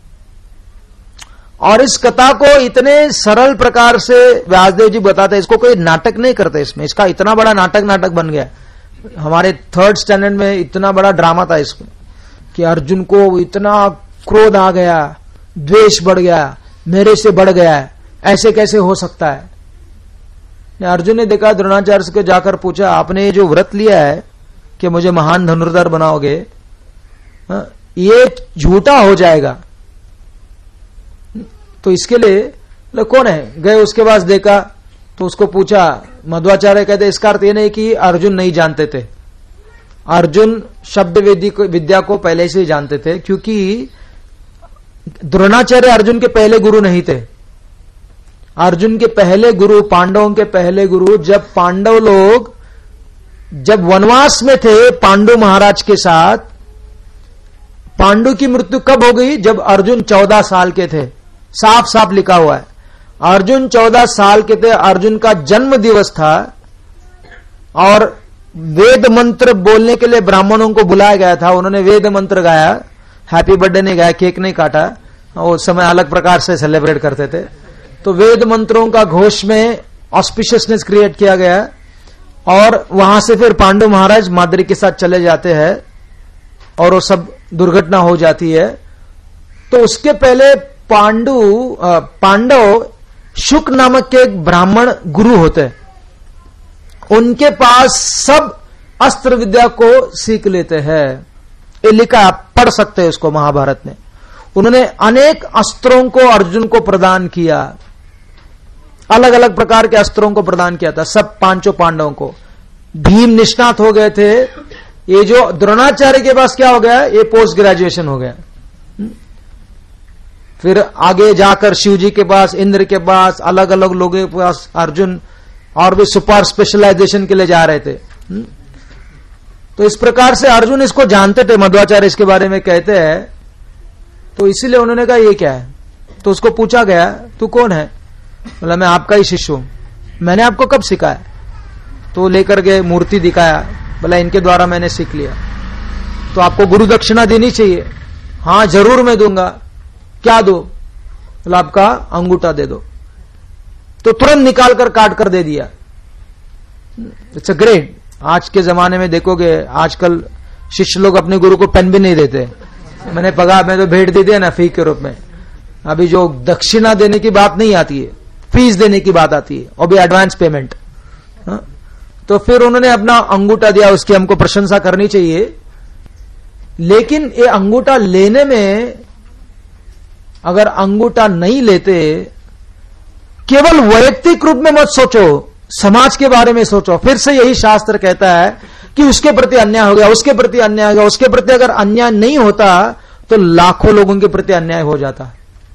[SPEAKER 1] और इस कथा को इतने सरल प्रकार से व्यासदेव जी बताते, इसको कोई नाटक नहीं करते, इसमें इसका इतना बड़ा नाटक नाटक बन गया। हमारे थर्ड स्टैंडर्ड में इतना बड़ा ड्रामा था इसमें कि अर्जुन को इतना क्रोध आ गया, द्वेष बढ़ गया, मेरे से बढ़ गया है, ऐसे कैसे हो सकता है। अर्जुन ने देखा, द्रोणाचार्य से जाकर पूछा, आपने जो व्रत लिया है कि मुझे महान धनुर्धर बनाओगे, ये झूठा हो जाएगा, तो इसके लिए कौन है? गए उसके पास देखा तो उसको पूछा, मध्वाचार्य कहते इसका अर्थ ये नहीं कि अर्जुन नहीं जानते थे, अर्जुन शब्द विद्या को पहले से ही जानते थे, क्योंकि द्रोणाचार्य अर्जुन के पहले गुरु नहीं थे। अर्जुन के पहले गुरु, पांडवों के पहले गुरु, जब पांडव लोग जब वनवास में थे पांडु महाराज के साथ, पांडु की मृत्यु कब हो गई? जब अर्जुन चौदह साल के थे। साफ साफ लिखा हुआ है, अर्जुन चौदह साल के थे, अर्जुन का जन्म दिवस था, और वेद मंत्र बोलने के लिए ब्राह्मणों को बुलाया गया था, उन्होंने वेद मंत्र गाया, हैप्पी बर्थडे नहीं गाया, केक नहीं काटा, वो समय अलग प्रकार से सेलिब्रेट करते थे। तो वेद मंत्रों का घोष में ऑस्पिशियसनेस क्रिएट किया गया, और वहां से फिर पांडु महाराज माद्री के साथ चले जाते हैं और वो सब दुर्घटना हो जाती है। तो उसके पहले पांडु पांडव शुक नामक के एक ब्राह्मण गुरु होते, उनके पास सब अस्त्र विद्या को सीख लेते हैं। ये लिखा, आप पढ़ सकते हैं उसको महाभारत में। उन्होंने अनेक अस्त्रों को अर्जुन को प्रदान किया, अलग अलग प्रकार के अस्त्रों को प्रदान किया था, सब पांचों पांडवों को। भीम निष्णात हो गए थे। ये जो द्रोणाचार्य के पास क्या हो गया, ये पोस्ट ग्रेजुएशन हो गया। फिर आगे जाकर शिव जी के पास, इंद्र के पास, अलग अलग लोगों के पास अर्जुन और भी सुपर स्पेशलाइजेशन के लिए जा रहे थे। तो इस प्रकार से अर्जुन इसको जानते थे, मध्वाचार्य इसके बारे में कहते हैं। तो इसीलिए उन्होंने कहा ये क्या है, तो उसको पूछा गया तू कौन है? बोला मैं आपका ही शिष्य हूं। मैंने आपको कब सिखाया? तो लेकर गए, मूर्ति दिखाया, बोला इनके द्वारा मैंने सीख लिया। तो आपको गुरु दक्षिणा देनी चाहिए। हाँ जरूर मैं दूंगा। क्या दो? बोला आपका अंगूठा दे दो। तो तुरंत निकाल कर काट कर दे दिया। It's a great. आज के जमाने में देखोगे, आजकल शिष्य लोग अपने गुरु को पेन भी नहीं देते। मैंने पगा मैं तो भेंट दे दिया ना फी के रूप में। अभी जो दक्षिणा देने की बात नहीं आती है, फीस देने की बात आती है, और भी एडवांस पेमेंट। हा? तो फिर उन्होंने अपना अंगूठा दिया, उसकी हमको प्रशंसा करनी चाहिए। लेकिन ये अंगूठा लेने में, अगर अंगूठा नहीं लेते, केवल वैयक्तिक रूप में मत सोचो, समाज के बारे में सोचो। फिर से यही शास्त्र कहता है कि उसके प्रति अन्याय हो गया, उसके प्रति अन्याय हो गया, उसके प्रति अगर अन्याय नहीं होता तो लाखों लोगों के प्रति अन्याय हो जाता।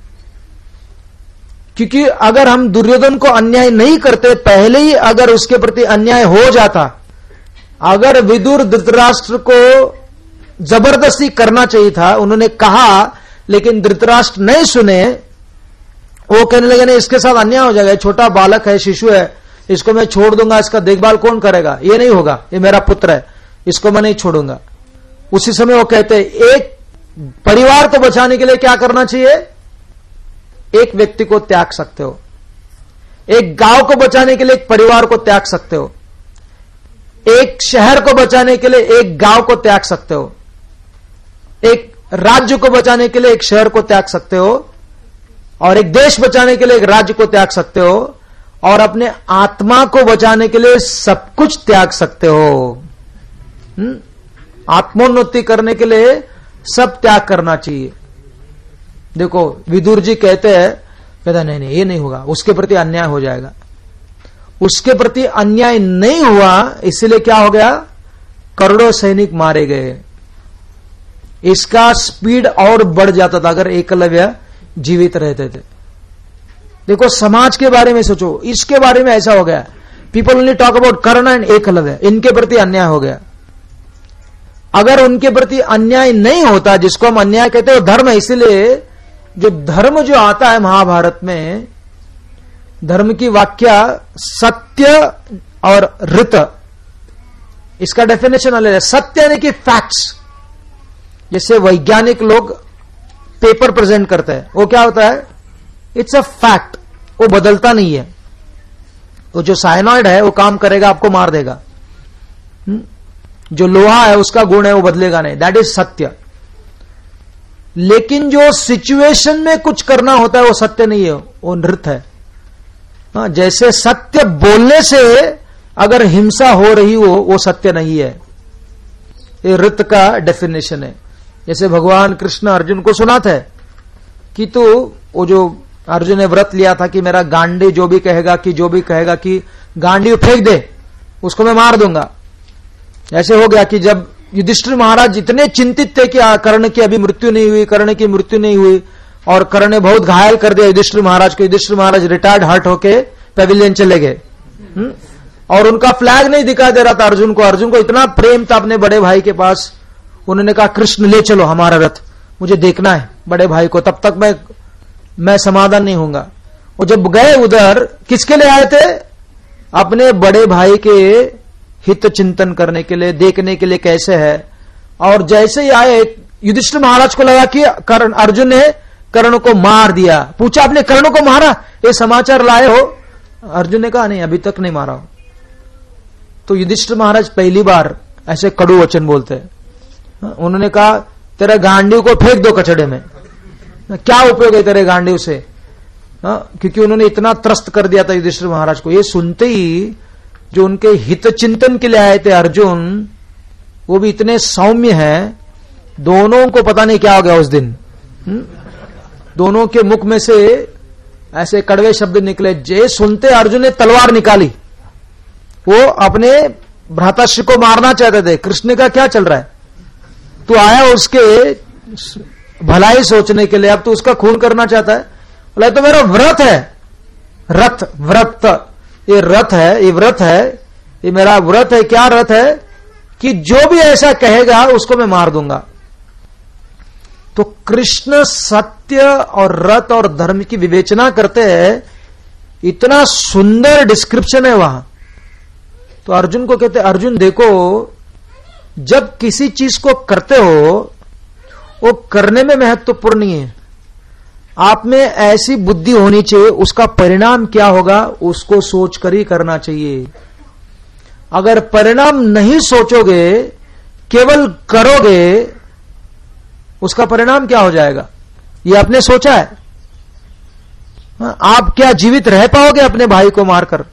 [SPEAKER 1] क्योंकि अगर हम दुर्योधन को अन्याय नहीं करते, पहले ही अगर उसके प्रति अन्याय हो जाता, अगर विदुर धृतराष्ट्र को जबरदस्ती करना चाहिए था, उन्होंने कहा लेकिन धृतराष्ट्र नहीं सुने, वो कहने लगे नहीं इसके साथ अन्याय हो जाएगा, छोटा बालक है, शिशु है, इसको मैं छोड़ दूंगा, इसका देखभाल कौन करेगा, ये नहीं होगा, ये मेरा पुत्र है, इसको मैं नहीं छोड़ूंगा। उसी समय वो कहते हैं एक परिवार को बचाने के लिए क्या करना चाहिए, एक व्यक्ति को त्याग सकते हो, एक गांव को बचाने के लिए एक परिवार को त्याग सकते हो, एक शहर को बचाने के लिए एक गांव को त्याग सकते हो, एक राज्य को बचाने के लिए एक शहर को त्याग सकते हो, और एक देश बचाने के लिए एक राज्य को त्याग सकते हो, और अपने आत्मा को बचाने के लिए सब कुछ त्याग सकते हो। आत्मोन्नति करने के लिए सब त्याग करना चाहिए। देखो विदुर जी कहते हैं, कहता नहीं नहीं ये नहीं होगा, उसके प्रति अन्याय हो जाएगा। उसके प्रति अन्याय नहीं हुआ, इसलिए क्या हो गया, करोड़ों सैनिक मारे गए। इसका स्पीड और बढ़ जाता था अगर एकलव्य जीवित रहते थे। देखो समाज के बारे में सोचो, इसके बारे में ऐसा हो गया, people only talk about Karna and Ekalavya, इनके प्रति अन्याय हो गया। अगर उनके प्रति अन्याय नहीं होता, जिसको हम अन्याय कहते हैं वो धर्म है, इसलिए जो धर्म जो आता है महाभारत में, धर्म की वाक्या सत्य और ऋत, इसका डेफिनेशन अलग है। सत्य यानी कि फैक्ट्स, जैसे वैज्ञानिक लोग पेपर प्रेजेंट करते हैं, वो क्या होता है, इट्स अ फैक्ट, वो बदलता नहीं है। वो जो साइनाइड है वो काम करेगा, आपको मार देगा। जो लोहा है उसका गुण है वो बदलेगा नहीं, दैट इज सत्य। लेकिन जो सिचुएशन में कुछ करना होता है वो सत्य नहीं है, वो नृत्य है। हाँ, जैसे सत्य बोलने से अगर हिंसा हो रही हो वो सत्य नहीं है, ये ऋत का डेफिनेशन है। जैसे भगवान कृष्ण अर्जुन को सुनाते हैं कि तू, वो जो अर्जुन ने व्रत लिया था कि मेरा गांडी जो भी कहेगा कि जो भी कहेगा कि गांडी फेंक दे, उसको मैं मार दूंगा। ऐसे हो गया कि जब युधिष्ठिर महाराज इतने चिंतित थे कि कर्ण की अभी मृत्यु नहीं हुई, कर्ण की मृत्यु नहीं हुई, और कर्ण ने बहुत घायल कर दिया युधिष्ठिर महाराज को। युधिष्ठिर महाराज रिटायर्ड हर्ट होके पेविलियन चले गए, और उनका फ्लैग नहीं दिखाई दे रहा था अर्जुन को। अर्जुन को इतना प्रेम था अपने बड़े भाई के पास, उन्होंने कहा कृष्ण ले चलो हमारा रथ, मुझे देखना है बड़े भाई को, तब तक मैं मैं समाधान नहीं होऊंगा। और जब गए उधर, किसके लिए आए थे, अपने बड़े भाई के हित चिंतन करने के लिए, देखने के लिए कैसे है। और जैसे ही आए, युधिष्ठिर महाराज को लगा कि कर्ण, अर्जुन ने कर्ण को मार दिया। पूछा आपने कर्ण को मारा, ये समाचार लाए हो? अर्जुन ने कहा नहीं, अभी तक नहीं मारा हो। तो युधिष्ठिर महाराज पहली बार ऐसे कड़ू वचन बोलते हैं। उन्होंने कहा तेरे गांडीव को फेंक दो कचड़े में, क्या उपयोग है तेरे गांडीव से। हाँ, क्योंकि उन्होंने इतना त्रस्त कर दिया था युधिष्ठिर महाराज को। ये सुनते ही जो उनके हित चिंतन के लिए आए थे अर्जुन, वो भी इतने सौम्य हैं, दोनों को पता नहीं क्या हो गया उस दिन। हुँ? दोनों के मुख में से ऐसे कड़वे शब्द निकले। जे सुनते अर्जुन ने तलवार निकाली, वो अपने भ्राताश्री को मारना चाहते थे। कृष्ण का क्या चल रहा है, तू आया उसके भलाई सोचने के लिए, अब तो उसका खून करना चाहता है। बोला तो मेरा व्रत है, रथ व्रत, ये रथ है, ये व्रत है, ये मेरा व्रत है। क्या रथ है कि जो भी ऐसा कहेगा उसको मैं मार दूंगा। तो कृष्ण सत्य और रथ और धर्म की विवेचना करते हैं, इतना सुंदर डिस्क्रिप्शन है वहां। तो अर्जुन को कहते, अर्जुन देखो, जब किसी चीज को करते हो वो करने में महत्वपूर्ण नहीं है, आप में ऐसी बुद्धि होनी चाहिए उसका परिणाम क्या होगा उसको सोचकर ही करना चाहिए। अगर परिणाम नहीं सोचोगे, केवल करोगे, उसका परिणाम क्या हो जाएगा ये आपने सोचा है? आप क्या जीवित रह पाओगे अपने भाई को मारकर?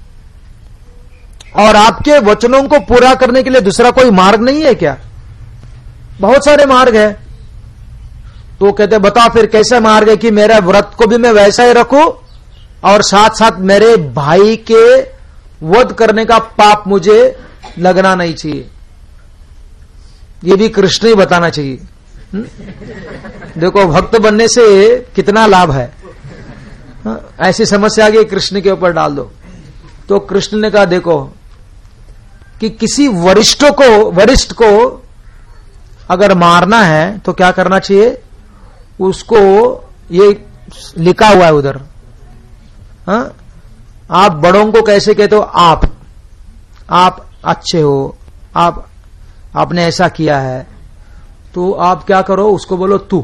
[SPEAKER 1] और आपके वचनों को पूरा करने के लिए दूसरा कोई मार्ग नहीं है क्या? बहुत सारे मार्ग है। तो कहते बता फिर कैसा मार्ग है कि मेरा व्रत को भी मैं वैसा ही रखूं और साथ साथ मेरे भाई के वध करने का पाप मुझे लगना नहीं चाहिए। ये भी कृष्ण ही बताना चाहिए। हुँ? देखो भक्त बनने से कितना लाभ है।
[SPEAKER 2] हाँ, ऐसी समस्या आ गई कृष्ण के ऊपर डाल दो। तो कृष्ण ने कहा देखो कि किसी वरिष्ठ को वरिष्ठ को अगर मारना है तो क्या करना चाहिए, उसको ये लिखा हुआ है उधर, हाँ, आप बड़ों को कैसे कहते हो, आप आप अच्छे हो, आप आपने ऐसा किया है, तो आप क्या करो, उसको बोलो तू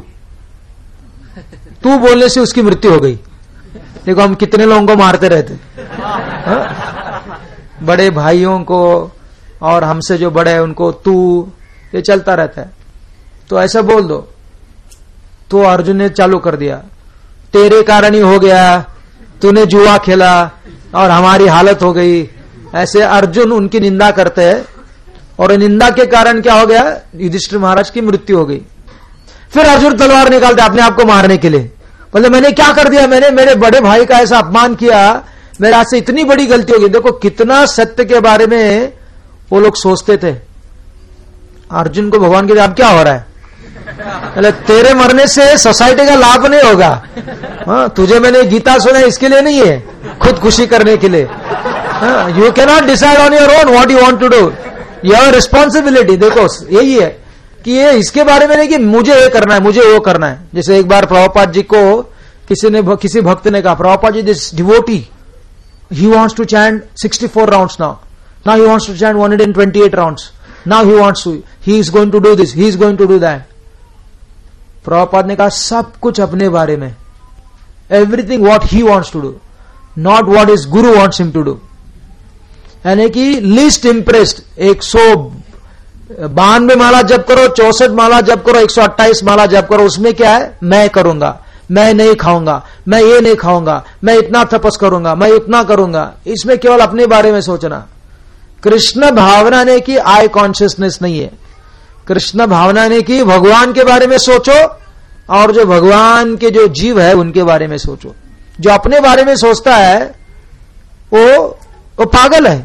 [SPEAKER 2] तू बोलने से उसकी मृत्यु हो गई। देखो हम कितने लोगों को मारते रहते, हाँ? बड़े भाइयों को और हमसे जो बड़े हैं उनको तू, ये चलता रहता है। तो ऐसा बोल दो। तो अर्जुन ने चालू कर दिया, तेरे कारण ही हो गया, तूने जुआ खेला और हमारी हालत हो गई। ऐसे अर्जुन उनकी निंदा करते हैं और निंदा के कारण क्या हो गया, युधिष्ठिर महाराज की मृत्यु हो गई। फिर अर्जुन तलवार निकालते अपने आप को मारने के लिए, बोले मैंने क्या कर दिया, मैंने मेरे बड़े भाई का ऐसा अपमान किया, मेरे हाथ से इतनी बड़ी गलती हो गई। देखो कितना सत्य के बारे में वो लोग सोचते थे। अर्जुन को भगवान के अब क्या हो रहा है, बोले तेरे मरने से सोसाइटी का लाभ नहीं होगा, हाँ, तुझे मैंने गीता सुना इसके लिए नहीं है, खुद खुशी करने के लिए। You can not decide on your own what you want to do, your responsibility. देखो यही है कि ये इसके बारे में नहीं कि मुझे ये करना है, मुझे वो करना है। जैसे एक बार प्रभुपाद जी को किसी ने किसी भक्त ने कहा, Prabhupada ji this devotee he wants to chant sixty four rounds now now he wants to chant one hundred twenty eight rounds, now he wants to, he is going to do this, he is going to do that. Prabhupada ने कहा सब कुछ अपने बारे में, everything what he wants to do, not what is guru wants him to do. यानी कि least impressed, एक सौ बानवे माला जप करो, चौसठ माला जप करो, एक सौ अट्ठाईस माला जप करो, उसमें क्या है, मैं करूंगा, मैं नहीं खाऊंगा, मैं ये नहीं खाऊंगा, मैं इतना तपस करूंगा, मैं इतना करूंगा, इसमें केवल अपने बारे में सोचना। कृष्ण भावना ने की आई कॉन्शियसनेस नहीं है, कृष्ण भावना ने की भगवान के बारे में सोचो और जो भगवान के जो जीव है उनके बारे में सोचो। जो अपने बारे में सोचता है वो वो पागल है।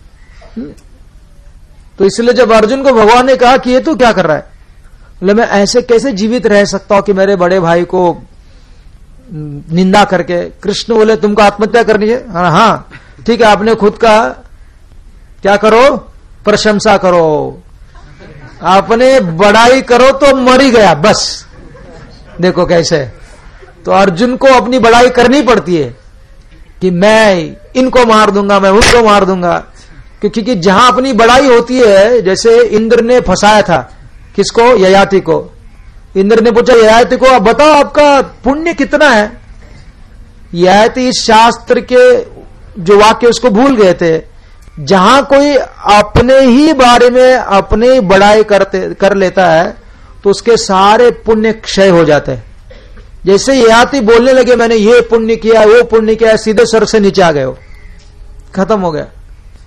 [SPEAKER 2] तो इसलिए जब अर्जुन को भगवान ने कहा कि ये तू क्या कर रहा है, बोले मैं ऐसे कैसे जीवित रह सकता हूं कि मेरे बड़े भाई को निंदा करके। कृष्ण बोले तुमको आत्महत्या करनी है, हाँ हाँ ठीक है, आपने खुद का क्या करो, प्रशंसा करो, आपने बड़ाई करो तो मर ही गया बस। देखो कैसे, तो अर्जुन को अपनी बड़ाई करनी पड़ती है कि मैं इनको मार दूंगा, मैं उनको मार दूंगा, क्योंकि जहां अपनी बड़ाई होती है, जैसे इंद्र ने फंसाया था किसको, ययाति को। इंद्र ने पूछा ययाति को, आप बताओ आपका पुण्य कितना है। ययाति इस शास्त्र के जो वाक्य उसको भूल गए थे, जहां कोई अपने ही बारे में अपनी बड़ाई करते कर लेता है तो उसके सारे पुण्य क्षय हो जाते हैं। जैसे ययाति बोलने लगे मैंने ये पुण्य किया, वो पुण्य किया, सीधे स्वर्ग से नीचे आ गए, हो खत्म हो गया।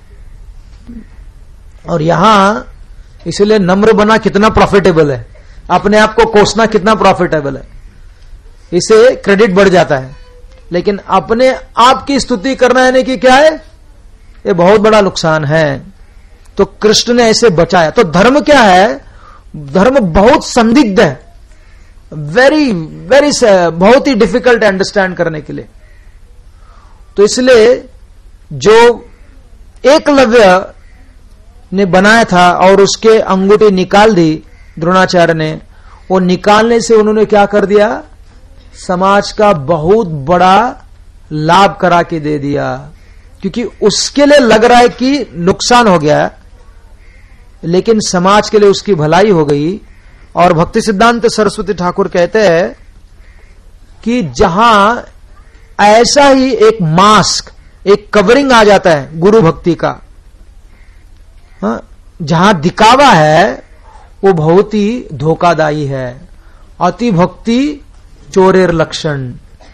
[SPEAKER 2] और यहां इसलिए नम्र बना कितना प्रॉफिटेबल है, अपने आप को कोसना कितना प्रॉफिटेबल है, इसे क्रेडिट बढ़ जाता है। लेकिन अपने आप की स्तुति करना है कि क्या है, ये बहुत बड़ा नुकसान है। तो कृष्ण ने ऐसे बचाया। तो धर्म क्या है, धर्म बहुत संदिग्ध है, वेरी वेरी बहुत ही डिफिकल्ट है अंडरस्टैंड करने के लिए। तो इसलिए जो एकलव्य ने बनाया था और उसके अंगूठी निकाल दी द्रोणाचार्य ने, वो निकालने से उन्होंने क्या कर दिया, समाज का बहुत बड़ा लाभ करा के दे दिया। क्योंकि उसके लिए लग रहा है कि नुकसान हो गया, लेकिन समाज के लिए उसकी भलाई हो गई। और भक्ति सिद्धांत सरस्वती ठाकुर कहते हैं कि जहां ऐसा ही एक मास्क, एक कवरिंग आ जाता है गुरु भक्ति का, हाँ, जहां दिखावा है वो बहुत ही धोखादायी है। अति भक्ति चोरेर लक्षण।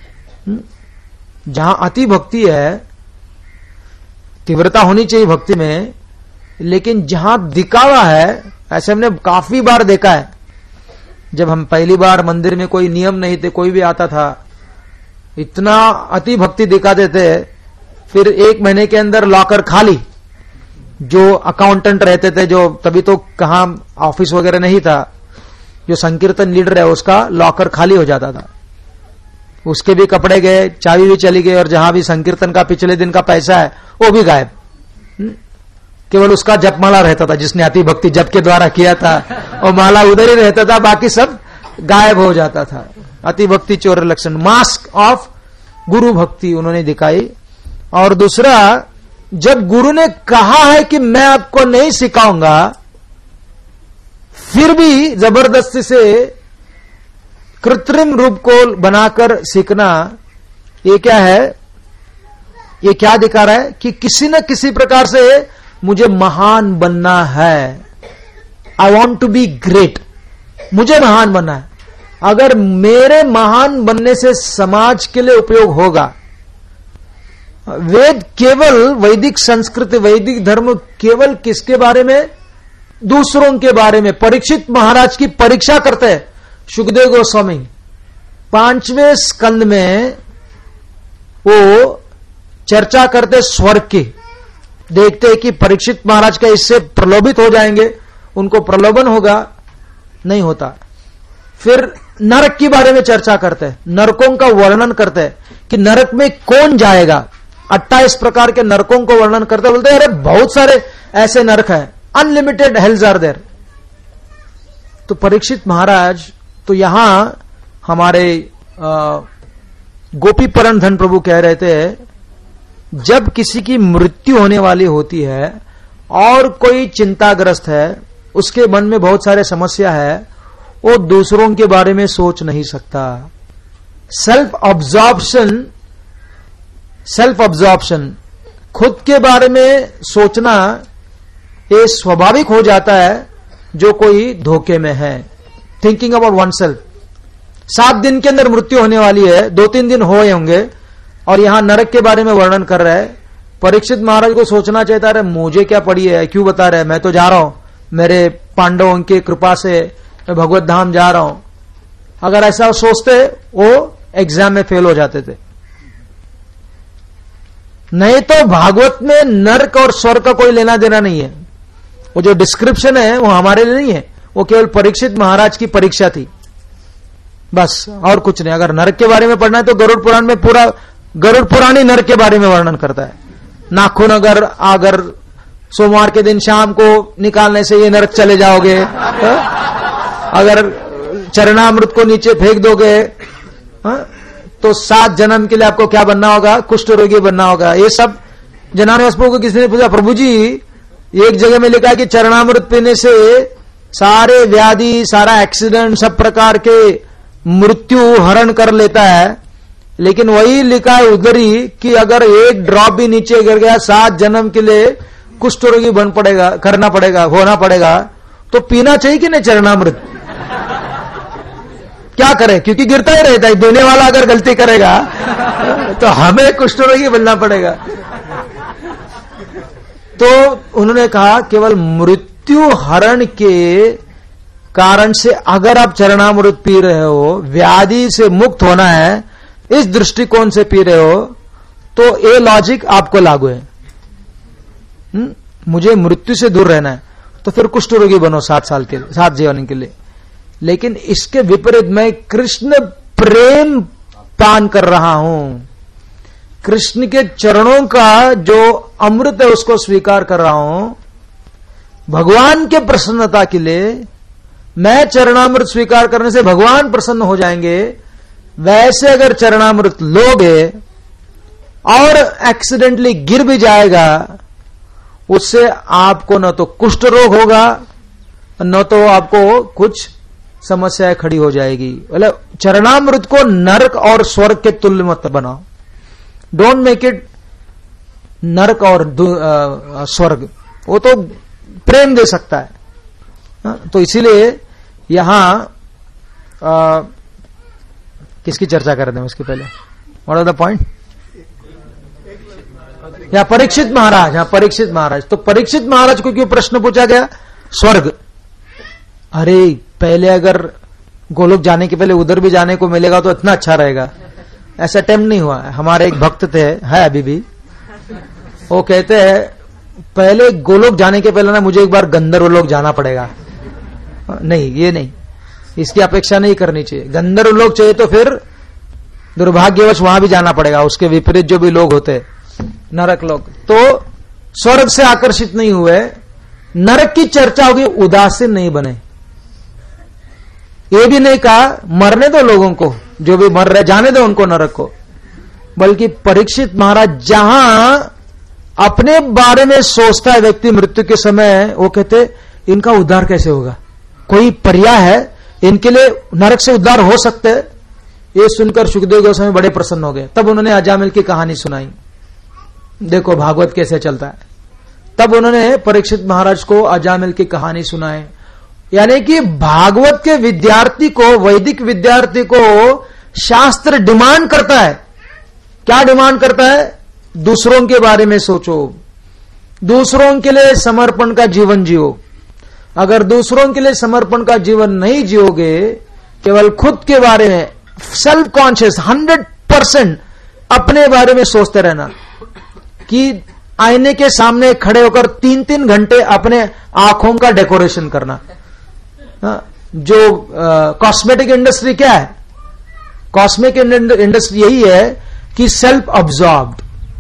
[SPEAKER 2] जहां अति भक्ति है, तीव्रता होनी चाहिए भक्ति में, लेकिन जहां दिखावा है, ऐसे हमने काफी बार देखा है। जब हम पहली बार मंदिर में कोई नियम नहीं थे, कोई भी आता था, इतना अति भक्ति दिखाते थे, फिर एक महीने के अंदर लॉकर खाली। जो अकाउंटेंट रहते थे, जो तभी तो कहां ऑफिस वगैरह नहीं था, जो संकीर्तन लीडर है उसका लॉकर खाली हो जाता था। उसके भी कपड़े गए, चाबी भी चली गई, और जहां भी संकीर्तन का पिछले दिन का पैसा है वो भी गायब। केवल उसका जपमाला रहता था, जिसने अति भक्ति जप के द्वारा किया था, और माला उधर ही रहता था, बाकी सब गायब हो जाता था। अति भक्ति चोर लक्षण, मास्क ऑफ गुरु भक्ति उन्होंने दिखाई। और दूसरा, जब गुरु ने कहा है कि मैं आपको नहीं सिखाऊंगा, फिर भी जबरदस्ती से कृत्रिम रूप को बनाकर सीखना, ये क्या है? ये क्या दिखा रहा है कि किसी न किसी प्रकार से मुझे महान बनना है। I want to be great, मुझे महान बनना है। अगर मेरे महान बनने से समाज के लिए उपयोग होगा, वेद केवल वैदिक संस्कृति, वैदिक धर्म केवल किसके बारे में? दूसरों के बारे में। परीक्षित महाराज की परीक्षा करते हैं सुखदेव गोस्वामी, पांचवें स्कंद में वो चर्चा करते स्वर्ग की। देखते हैं कि परीक्षित महाराज का इससे प्रलोभित हो जाएंगे, उनको प्रलोभन होगा, नहीं होता। फिर नरक के बारे में चर्चा करते हैं, नरकों का वर्णन करते हैं कि नरक में कौन जाएगा। अट्ठाईस प्रकार के नरकों को वर्णन करते, बोलते हैं अरे बहुत सारे ऐसे नरक हैं, अनलिमिटेड हेल्स आर देयर। तो परीक्षित महाराज तो यहां हमारे गोपीपरण धन प्रभु कह रहे थे, जब किसी की मृत्यु होने वाली होती है और कोई चिंताग्रस्त है, उसके मन में बहुत सारे समस्या है, वो दूसरों के बारे में सोच नहीं सकता। सेल्फ ऑब्जॉर्प्शन, सेल्फ ऑब्जॉर्प्शन, खुद के बारे में सोचना ये स्वाभाविक हो जाता है जो कोई धोखे में है। Thinking about oneself. सात दिन के अंदर मृत्यु होने वाली है, दो तीन दिन हुए होंगे, और यहां नरक के बारे में वर्णन कर रहा है। परीक्षित महाराज को सोचना चाहता है, मुझे क्या पड़ी है, क्यों बता रहे हैं, मैं तो जा रहा हूं, मेरे पांडवों की कृपा से मैं भगवत धाम जा रहा हूं। अगर ऐसा सोचते वो एग्जाम में फेल हो जाते थे। नहीं तो भागवत में नरक और स्वर्ग का कोई लेना देना नहीं है। वो जो डिस्क्रिप्शन है वो हमारे लिए नहीं है, वो केवल परीक्षित महाराज की परीक्षा थी, बस, और कुछ नहीं। अगर नरक के बारे में पढ़ना है तो गरुड़ पुराण में पूरा गरुड़ पुराण ही नरक के बारे में वर्णन करता है। नाखून अगर अगर सोमवार के दिन शाम को निकालने से ये नरक चले जाओगे, अगर चरणामृत को नीचे फेंक दोगे तो सात जन्म के लिए आपको क्या बनना होगा? कुष्ठ रोगी बनना होगा। ये सब जनार्दन को किसी ने पूछा, प्रभु जी एक जगह में लिखा है कि चरणामृत पीने से सारे व्याधि, सारा एक्सीडेंट, सब प्रकार के मृत्यु हरण कर लेता है, लेकिन वही लिखा है उधर ही कि अगर एक ड्रॉप भी नीचे गिर गया, सात जन्म के लिए कुष्ठ रोगी बन पड़ेगा, करना पड़ेगा, होना पड़ेगा। तो पीना चाहिए कि नहीं चरणामृत? क्या करे, क्योंकि गिरता ही रहता है। देने वाला अगर गलती करेगा तो हमें कुष्ठ रोगी बनना पड़ेगा। तो उन्होंने कहा केवल मृत्यु हरण के कारण से अगर आप चरणामृत पी रहे हो, व्याधि से मुक्त होना है, इस दृष्टिकोण से पी रहे हो, तो ये लॉजिक आपको लागू है। हुँ? मुझे मृत्यु से दूर रहना है, तो फिर कुष्ठ रोगी बनो सात साल के लिए, सात जीवन के लिए। लेकिन इसके विपरीत मैं कृष्ण प्रेम पान कर रहा हूं, कृष्ण के चरणों का जो अमृत है उसको स्वीकार कर रहा हूं, भगवान के प्रसन्नता के लिए मैं चरणामृत स्वीकार करने से भगवान प्रसन्न हो जाएंगे। वैसे अगर चरणामृत लोगे और एक्सीडेंटली गिर भी जाएगा, उससे आपको न तो कुष्ठ रोग होगा, न तो आपको कुछ समस्याएं खड़ी हो जाएगी। मतलब चरणामृत को नरक और स्वर्ग के तुल्य मत बनाओ। डोंट मेक इट नरक और स्वर्ग, वो तो प्रेम दे सकता है। हा? तो इसीलिए यहां आ, किसकी चर्चा कर रहे हैं उसके पहले? What are the point? या परीक्षित महाराज। हाँ, परीक्षित महाराज। तो परीक्षित महाराज को क्यों प्रश्न पूछा गया? स्वर्ग। अरे पहले अगर गोलोक जाने के पहले उधर भी जाने को मिलेगा तो इतना अच्छा रहेगा। ऐसा अटेम्प्ट नहीं हुआ है। हमारे एक भक्त थे, है अभी भी, वो कहते हैं पहले गोलोक जाने के पहले ना मुझे एक बार गंधर्व लोक जाना पड़ेगा। नहीं, ये नहीं, इसकी अपेक्षा नहीं करनी चाहिए। गंधर्व लोक चाहिए तो फिर दुर्भाग्यवश वहां भी जाना पड़ेगा, उसके विपरीत जो भी लोग होते नरक लोग, तो स्वर्ग से आकर्षित नहीं हुए, नरक की चर्चा होगी, उदासीन नहीं बने। ये भी नहीं कहा मरने दो लोगों को, जो भी मर रहे जाने दो उनको नरक को, बल्कि परीक्षित महाराज जहां अपने बारे में सोचता है व्यक्ति मृत्यु के समय, वो कहते इनका उद्धार कैसे होगा, कोई पर्याय है इनके लिए, नरक से उद्धार हो सकते हैं। ये सुनकर सुखदेव गोस्वामी बड़े प्रसन्न हो गए। तब उन्होंने अजामिल की कहानी सुनाई, देखो भागवत कैसे चलता है। तब उन्होंने परीक्षित महाराज को अजामिल की कहानी सुनाई। यानी कि भागवत के विद्यार्थी को, वैदिक विद्यार्थी को शास्त्र डिमांड करता है। क्या डिमांड करता है? दूसरों के बारे में सोचो, दूसरों के लिए समर्पण का जीवन जियो। अगर दूसरों के लिए समर्पण का जीवन नहीं जियोगे, केवल खुद के बारे में सेल्फ कॉन्शियस हंड्रेड परसेंट अपने बारे में सोचते रहना, कि आईने के सामने खड़े होकर तीन तीन घंटे अपने आंखों का डेकोरेशन करना। जो कॉस्मेटिक इंडस्ट्री क्या है? कॉस्मेटिक इंडस्ट्री यही है कि सेल्फ अब्जॉर्ब्ड,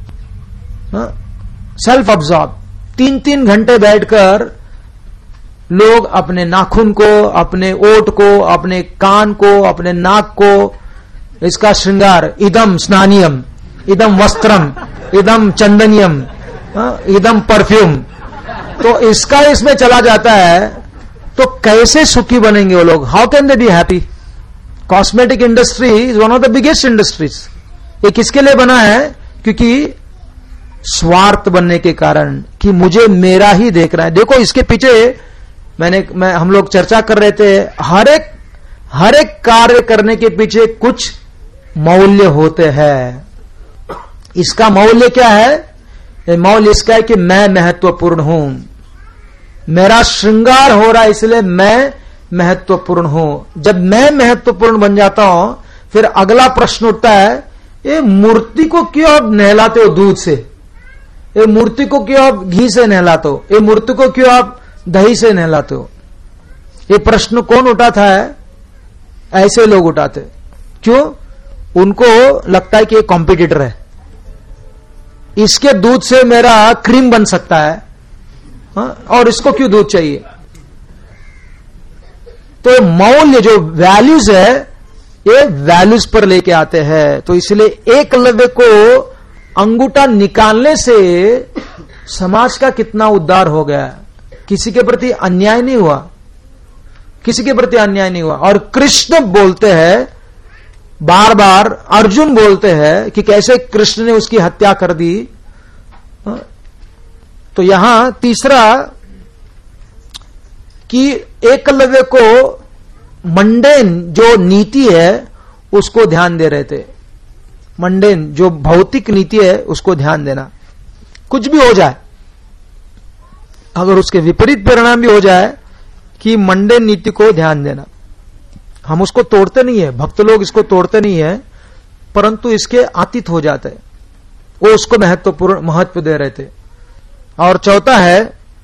[SPEAKER 2] सेल्फ अब्जॉर्ब, तीन तीन घंटे बैठकर लोग अपने नाखून को, अपने ओठ को, अपने कान को, अपने नाक को, इसका श्रृंगार, इदम स्नानियम, इदम वस्त्रम, इदम चंदनियम, इदम परफ्यूम, तो इसका इसमें चला जाता है। तो कैसे सुखी बनेंगे वो लोग? How can they be happy? Cosmetic industry is one of the biggest industries. ये किसके लिए बना है? क्योंकि स्वार्थ बनने के कारण, कि मुझे मेरा ही देखना है। देखो इसके पीछे मैंने मैं हम लोग चर्चा कर रहे थे, हर एक हर एक कार्य करने के पीछे कुछ मौल्य होते हैं। इसका मौल्य क्या है? ये मौल्य इसका है कि मैं महत्वपूर्ण हूं, मेरा श्रृंगार हो रहा है इसलिए मैं महत्वपूर्ण हूं। जब मैं महत्वपूर्ण बन जाता हूं, फिर अगला प्रश्न उठता है, ये मूर्ति को क्यों आप नहलाते हो दूध से? ये मूर्ति को क्यों आप घी से नहलाते हो? ये मूर्ति को क्यों आप दही से नहलाते हो? ये प्रश्न कौन उठाता है? ऐसे लोग उठाते। क्यों? उनको लगता है कि ये कॉम्पिटिटर है, इसके दूध से मेरा क्रीम बन सकता है, हा? और इसको क्यों दूध चाहिए? तो मौल्य जो वैल्यूज है, ये वैल्यूज पर लेके आते हैं। तो इसलिए एकलव्य को अंगूठा निकालने से समाज का कितना उद्धार हो गया। किसी के प्रति अन्याय नहीं हुआ, किसी के प्रति अन्याय नहीं हुआ। और कृष्ण बोलते हैं, बार बार अर्जुन बोलते हैं कि कैसे कृष्ण ने उसकी हत्या कर दी। तो यहां तीसरा कि एकलव्य को मंडेन जो नीति है उसको ध्यान दे रहे थे। मंडेन जो भौतिक नीति है उसको ध्यान देना, कुछ भी हो जाए, अगर उसके विपरीत परिणाम भी हो जाए, कि मंडेन नीति को ध्यान देना। हम उसको तोड़ते नहीं है, भक्त लोग इसको तोड़ते नहीं है, परंतु इसके आतीत हो जाते हैं, वो उसको महत्वपूर्ण महत्व दे रहे थे। और चौथा है,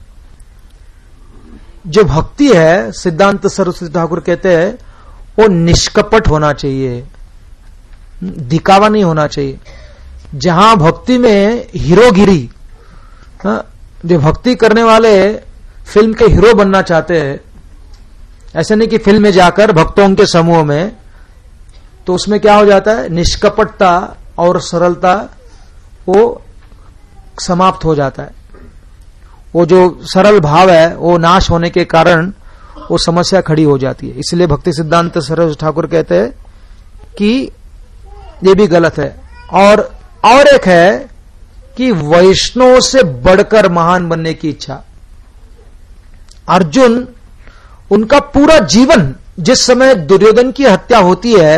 [SPEAKER 2] जो भक्ति है, सिद्धांत सरस्वती ठाकुर कहते हैं, वो निष्कपट होना चाहिए, दिखावा नहीं होना चाहिए। जहां भक्ति में हीरोगिरी, जो भक्ति करने वाले फिल्म के हीरो बनना चाहते हैं, ऐसे नहीं कि फिल्म में जाकर भक्तों के समूह में, तो उसमें क्या हो जाता है, निष्कपटता और सरलता वो समाप्त हो जाता है। वो जो सरल भाव है वो नाश होने के कारण वो समस्या खड़ी हो जाती है। इसलिए भक्ति सिद्धांत सरस्वती ठाकुर कहते हैं कि ये भी गलत है। और और एक है कि वैष्णव से बढ़कर महान बनने की इच्छा। अर्जुन, उनका पूरा जीवन, जिस समय दुर्योधन की हत्या होती है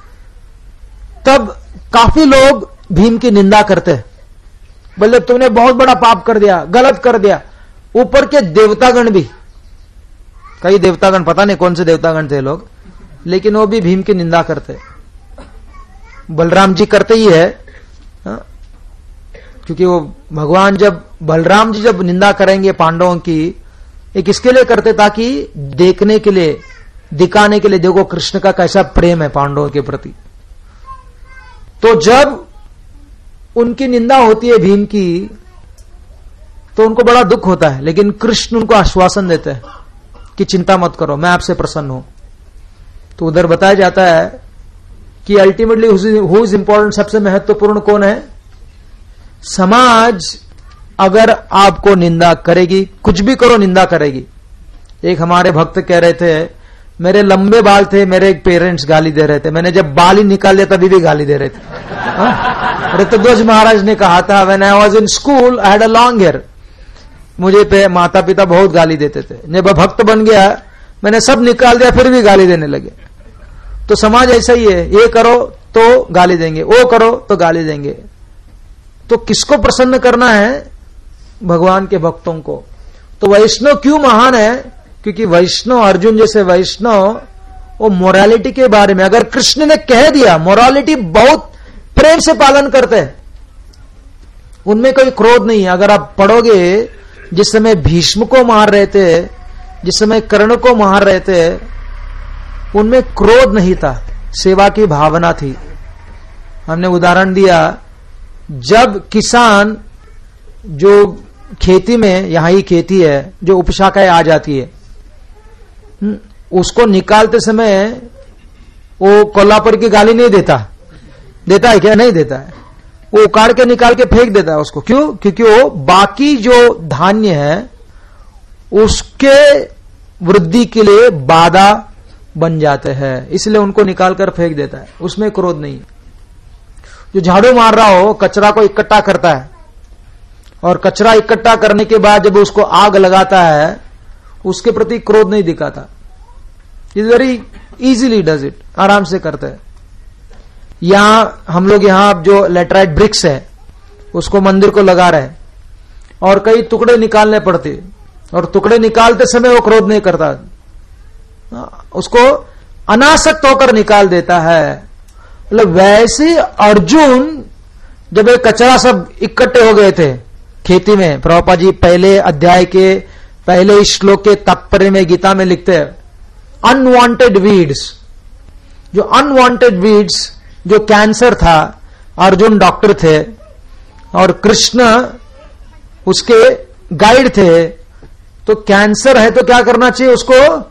[SPEAKER 2] तब काफी लोग भीम की निंदा करते हैं, बोले तुमने बहुत बड़ा पाप कर दिया, गलत कर दिया। ऊपर के देवतागण भी, कई देवतागण, पता नहीं कौन से देवतागण थे लोग, लेकिन वो भी भीम की निंदा करते। बलराम जी करते ही है, हा? क्योंकि वो भगवान जब बलराम जी जब निंदा करेंगे पांडवों की, ये किसके लिए करते? ताकि देखने के लिए, दिखाने के लिए, देखो कृष्ण का कैसा प्रेम है पांडवों के प्रति। तो जब उनकी निंदा होती है भीम की तो उनको बड़ा दुख होता है, लेकिन कृष्ण उनको आश्वासन देते हैं कि चिंता मत करो, मैं आपसे प्रसन्न हूं। तो उधर बताया जाता है कि अल्टीमेटली हु इज इंपॉर्टेंट, सबसे महत्वपूर्ण कौन है? समाज अगर आपको निंदा करेगी, कुछ भी करो निंदा करेगी। एक हमारे भक्त कह रहे थे, मेरे लंबे बाल थे, मेरे पेरेंट्स गाली दे रहे थे, मैंने जब बाल ही निकाल लिया तभी भी गाली दे रहे थे। ऋतुध्वज महाराज ने कहा था, when I was in school I had a long hair, मुझे पे माता पिता बहुत गाली देते थे। जब भक्त बन गया मैंने सब निकाल दिया, फिर भी गाली देने लगे। तो समाज ऐसा ही है, ये करो तो गाली देंगे, वो करो तो गाली देंगे। तो किसको प्रसन्न करना है? भगवान के भक्तों को। तो वैष्णव क्यों महान है? क्योंकि वैष्णव, अर्जुन जैसे वैष्णव, वो मोरालिटी के बारे में, अगर कृष्ण ने कह दिया, मोरालिटी बहुत प्रेम से पालन करते हैं, उनमें कोई क्रोध नहीं है। अगर आप पढ़ोगे, जिस समय भीष्म को मार रहे थे, जिस समय कर्ण को मार रहे थे, उनमें क्रोध नहीं था, सेवा की भावना थी। हमने उदाहरण दिया, जब किसान जो खेती में, यहां ही खेती है, जो उपशाखाएं आ जाती है, उसको निकालते समय वो कोल्हापुर की गाली नहीं देता, देता है क्या? नहीं देता है, वो उकाड़ के निकाल के फेंक देता है उसको। क्यों? क्योंकि वो बाकी जो धान्य है उसके वृद्धि के लिए बाधा बन जाते हैं, इसलिए उनको निकाल कर फेंक देता है, उसमें क्रोध नहीं। जो झाड़ू मार रहा हो, कचरा को इकट्ठा करता है, और कचरा इकट्ठा करने के बाद जब उसको आग लगाता है, उसके प्रति क्रोध नहीं दिखाता। Is very easily does it, आराम से करते हैं। यहां हम लोग यहां जो लेटराइट ब्रिक्स है उसको मंदिर को लगा रहे हैं, और कई टुकड़े निकालने पड़ते, और टुकड़े निकालते समय वो क्रोध नहीं करता, उसको अनासक्त होकर निकाल देता है। मतलब वैसे अर्जुन, जब ये कचरा सब इकट्ठे हो गए थे खेती में, प्रभुपाद जी पहले अध्याय के पहले श्लोक के तात्पर्य में गीता में लिखते हैं, अनवांटेड वीड्स, जो अनवांटेड वीड्स, जो कैंसर था, अर्जुन डॉक्टर थे और कृष्ण उसके गाइड थे। तो कैंसर है तो क्या करना चाहिए? उसको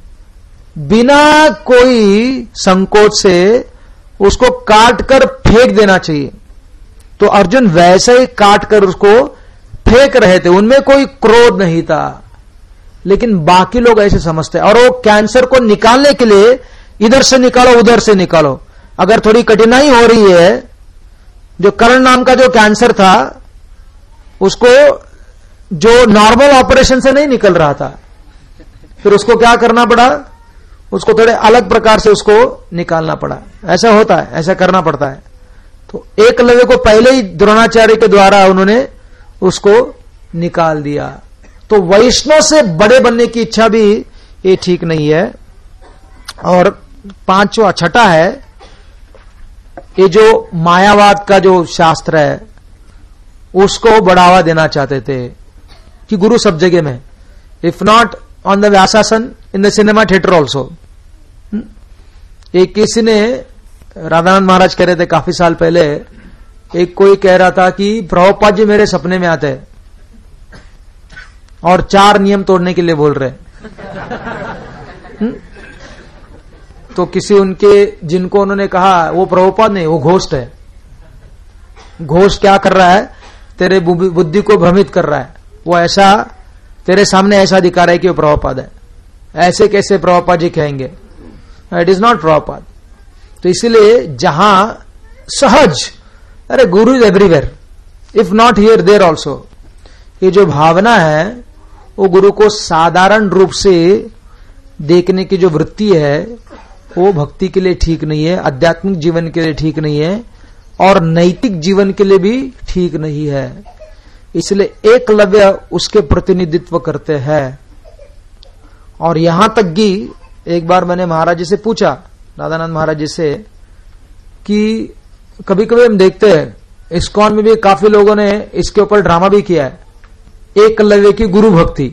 [SPEAKER 2] बिना कोई संकोच से उसको काट कर फेंक देना चाहिए। तो अर्जुन वैसे ही काट कर उसको फेंक रहे थे, उनमें कोई क्रोध नहीं था। लेकिन बाकी लोग ऐसे समझते हैं, और वो कैंसर को निकालने के लिए इधर से निकालो उधर से निकालो। अगर थोड़ी कठिनाई हो रही है, जो कर्ण नाम का जो कैंसर था, उसको जो नॉर्मल ऑपरेशन से नहीं निकल रहा था, फिर उसको क्या करना पड़ा? उसको थोड़े अलग प्रकार से उसको निकालना पड़ा। ऐसा होता है, ऐसा करना पड़ता है। तो एकलव्य को पहले ही द्रोणाचार्य के द्वारा उन्होंने उसको निकाल दिया। तो वैष्णव से बड़े बनने की इच्छा भी ये ठीक नहीं है। और पांचवा छठा है, ये जो मायावाद का जो शास्त्र है उसको बढ़ावा देना चाहते थे कि गुरु सब जगह में, if not on the vyasasana, in the cinema theatre also. एक किसी ने, राधानंद महाराज कह रहे थे काफी साल पहले, एक कोई कह रहा था कि प्रभुपाद जी मेरे सपने में आते हैं और चार नियम तोड़ने के लिए बोल रहे। तो किसी उनके, जिनको उन्होंने कहा वो प्रभुपाद नहीं, वो घोस्ट है। घोस्ट क्या कर रहा है? तेरे बुद्धि को भ्रमित कर रहा है। वो ऐसा तेरे सामने ऐसा दिखा रहा है कि वो प्रभुपाद है। ऐसे कैसे प्रभुपाद जी कहेंगे? It is not Prabhupada. तो इसलिए जहां सहज, अरे guru is everywhere, if not here there also, ये जो भावना है वो गुरु को साधारण रूप से देखने की जो वृत्ति है वो भक्ति के लिए ठीक नहीं है, आध्यात्मिक जीवन के लिए ठीक नहीं है, और नैतिक जीवन के लिए भी ठीक नहीं है। इसलिए एकलव्य उसके प्रतिनिधित्व करते हैं। और यहां तक कि एक बार मैंने महाराज जी से पूछा, राधानंद महाराज जी से, कि कभी कभी हम देखते हैं इस्कॉन में भी काफी लोगों ने इसके ऊपर ड्रामा भी किया है, एकलव्य की गुरु भक्ति।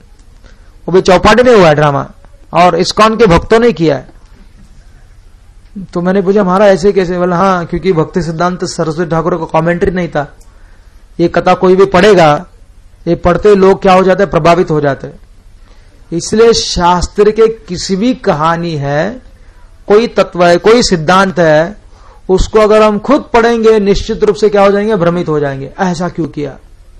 [SPEAKER 2] वो भी चौपाटी में हुआ है ड्रामा, और इस्कॉन के भक्तों ने किया है। तो मैंने पूछा महाराज ऐसे कैसे? बोला हाँ, क्योंकि भक्ति सिद्धांत सरस्वती ठाकुर का कमेंट्री नहीं था। ये कथा कोई भी पढ़ेगा, ये पढ़ते लोग क्या हो जाते हैं, प्रभावित हो जाते हैं। इसलिए शास्त्र के किसी भी कहानी है, कोई तत्व है, कोई सिद्धांत है, उसको अगर हम खुद पढ़ेंगे निश्चित रूप से क्या हो जाएंगे, भ्रमित हो जाएंगे। ऐसा क्यों किया?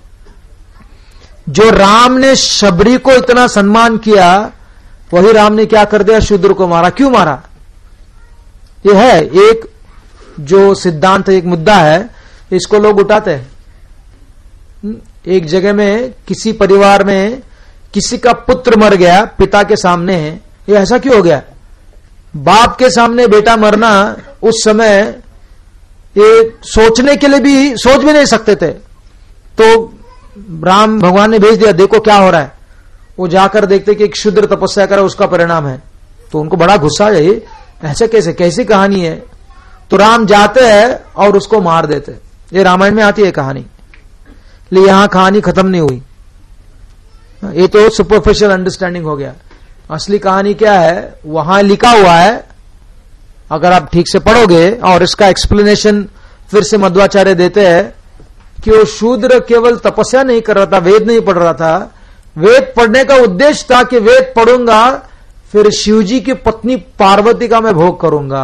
[SPEAKER 2] जो राम ने शबरी को इतना सम्मान किया, वही राम ने क्या कर दिया, शूद्र को मारा। क्यों मारा? ये है एक जो सिद्धांत, एक मुद्दा है, इसको लोग उठाते हैं। एक जगह में किसी परिवार में किसी का पुत्र मर गया, पिता के सामने, ये ऐसा क्यों हो गया? बाप के सामने बेटा मरना उस समय ये सोचने के लिए भी सोच भी नहीं सकते थे। तो राम भगवान ने भेज दिया, देखो क्या हो रहा है। वो जाकर देखते कि एक शूद्र तपस्या करे, उसका परिणाम है। तो उनको बड़ा गुस्सा है, ये ऐसे कैसे, कैसी कहानी है? तो राम जाते हैं और उसको मार देते। ये रामायण में आती है कहानी, लेकिन यहां कहानी खत्म नहीं हुई। ये तो सुपरफिशियल अंडरस्टैंडिंग हो गया। असली कहानी क्या है, वहां लिखा हुआ है, अगर आप ठीक से पढ़ोगे। और इसका एक्सप्लेनेशन फिर से मध्वाचार्य देते हैं कि वो शूद्र केवल तपस्या नहीं कर रहा था, वेद नहीं पढ़ रहा था। वेद पढ़ने का उद्देश्य था कि वेद पढ़ूंगा, फिर शिवजी की पत्नी पार्वती का मैं भोग करूंगा।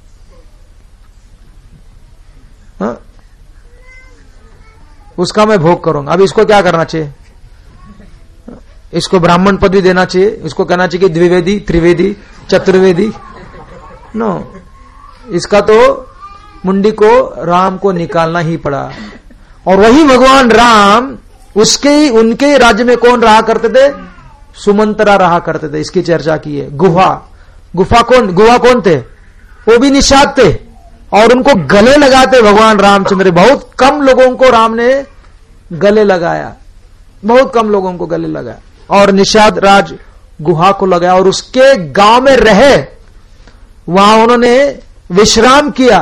[SPEAKER 2] हा? उसका मैं भोग करूंगा। अब इसको क्या करना चाहिए? इसको ब्राह्मण पद भी देना चाहिए, इसको कहना चाहिए कि द्विवेदी, त्रिवेदी, चतुर्वेदी। नो, इसका तो मुंडी को राम को निकालना ही पड़ा। और वही भगवान राम, उसके ही उनके राज्य में कौन रहा करते थे? सुमंत्रा रहा करते थे। इसकी चर्चा की है। गुहा, गुफा कौन, गुहा कौन थे? वो भी निषाद थे, और उनको गले लगाते भगवान रामचंद्र। बहुत कम लोगों को राम ने गले लगाया, बहुत कम लोगों को गले लगाया, और निषाद राज गुहा को लगाया, और उसके गांव में रहे, वहां उन्होंने विश्राम किया।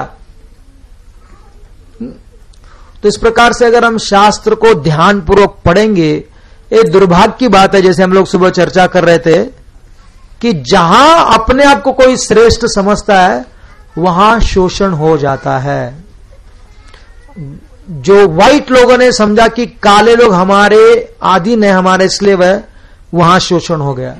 [SPEAKER 2] तो इस प्रकार से अगर हम शास्त्र को ध्यानपूर्वक पढ़ेंगे, ये दुर्भाग्य की बात है, जैसे हम लोग सुबह चर्चा कर रहे थे, कि जहां अपने आप को कोई श्रेष्ठ समझता है, वहां शोषण हो जाता है। जो व्हाइट लोगों ने समझा कि काले लोग हमारे आदि ने, हमारे स्लेव है, वहां शोषण हो गया।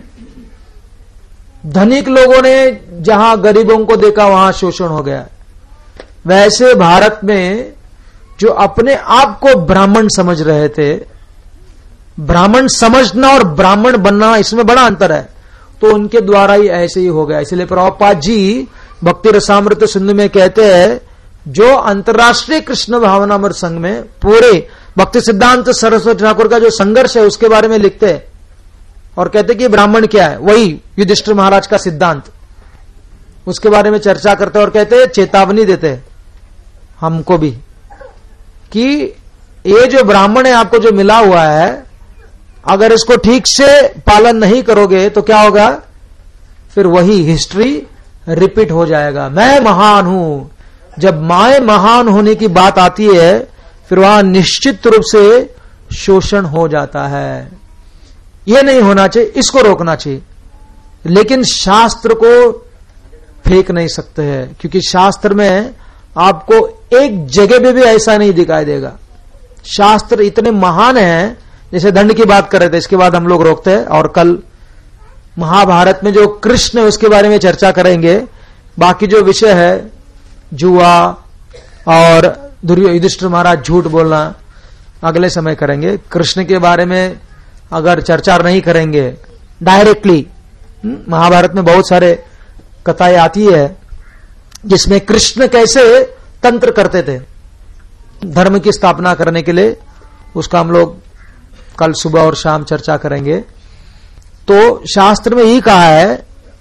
[SPEAKER 2] धनिक लोगों ने जहां गरीबों को देखा, वहां शोषण हो गया। वैसे भारत में जो अपने आप को ब्राह्मण समझ रहे थे, ब्राह्मण समझना और ब्राह्मण बनना, इसमें बड़ा अंतर है। तो उनके द्वारा ही ऐसे ही हो गया। इसलिए प्रभुपाद जी भक्ति रसामृत सिंधु में कहते हैं, जो अंतर्राष्ट्रीय कृष्ण भावनामृत संघ में पूरे भक्ति सिद्धांत सरस्वती ठाकुर का जो संघर्ष है, उसके बारे में लिखते हैं और कहते कि ब्राह्मण क्या है, वही युधिष्ठिर महाराज का सिद्धांत, उसके बारे में चर्चा करते और कहते, चेतावनी देते हमको भी कि ये जो ब्राह्मण है आपको जो मिला हुआ है, अगर इसको ठीक से पालन नहीं करोगे तो क्या होगा, फिर वही हिस्ट्री रिपीट हो जाएगा। मैं महान हूं, जब मैं महान होने की बात आती है, फिर वहां निश्चित रूप से शोषण हो जाता है। यह नहीं होना चाहिए, इसको रोकना चाहिए। लेकिन शास्त्र को फेंक नहीं सकते हैं, क्योंकि शास्त्र में आपको एक जगह पे भी ऐसा नहीं दिखाई देगा। शास्त्र इतने महान हैं, जैसे दंड की बात कर रहे थे, इसके बाद हम लोग रोकते हैं, और कल महाभारत में जो कृष्ण है उसके बारे में चर्चा करेंगे। बाकी जो विषय है, जुआ और युधिष्ठिर महाराज झूठ बोलना, अगले समय करेंगे। कृष्ण के बारे में अगर चर्चा नहीं करेंगे डायरेक्टली, महाभारत में बहुत सारे कथाएं आती है जिसमें कृष्ण कैसे तंत्र करते थे धर्म की स्थापना करने के लिए, उसका हम लोग कल सुबह और शाम चर्चा करेंगे। तो शास्त्र में यही कहा है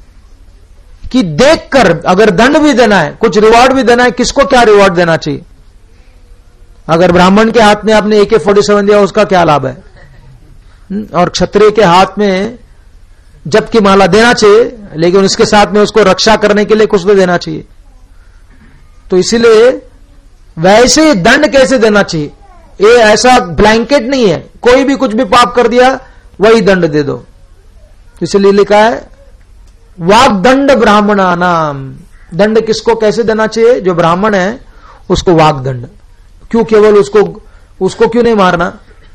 [SPEAKER 2] कि देखकर अगर दंड भी देना है, कुछ रिवॉर्ड भी देना है, किसको क्या रिवॉर्ड देना चाहिए। अगर ब्राह्मण के हाथ में आपने ए के फोर्टी सेवन दिया, उसका क्या लाभ है, और क्षत्रिय के हाथ में जप की माला देना चाहिए, लेकिन उसके साथ में उसको रक्षा करने के लिए कुछ तो देना चाहिए। तो इसीलिए वैसे दंड कैसे देना चाहिए, ये ऐसा ब्लैंकेट नहीं है, कोई भी कुछ भी पाप कर दिया वही दंड दे दो। इसलिए लिखा है वाग्दंड ब्राह्मणा नाम, दंड किसको कैसे देना चाहिए? जो ब्राह्मण है उसको वाग दंड। क्यों केवल उसको उसको क्यों नहीं मारना?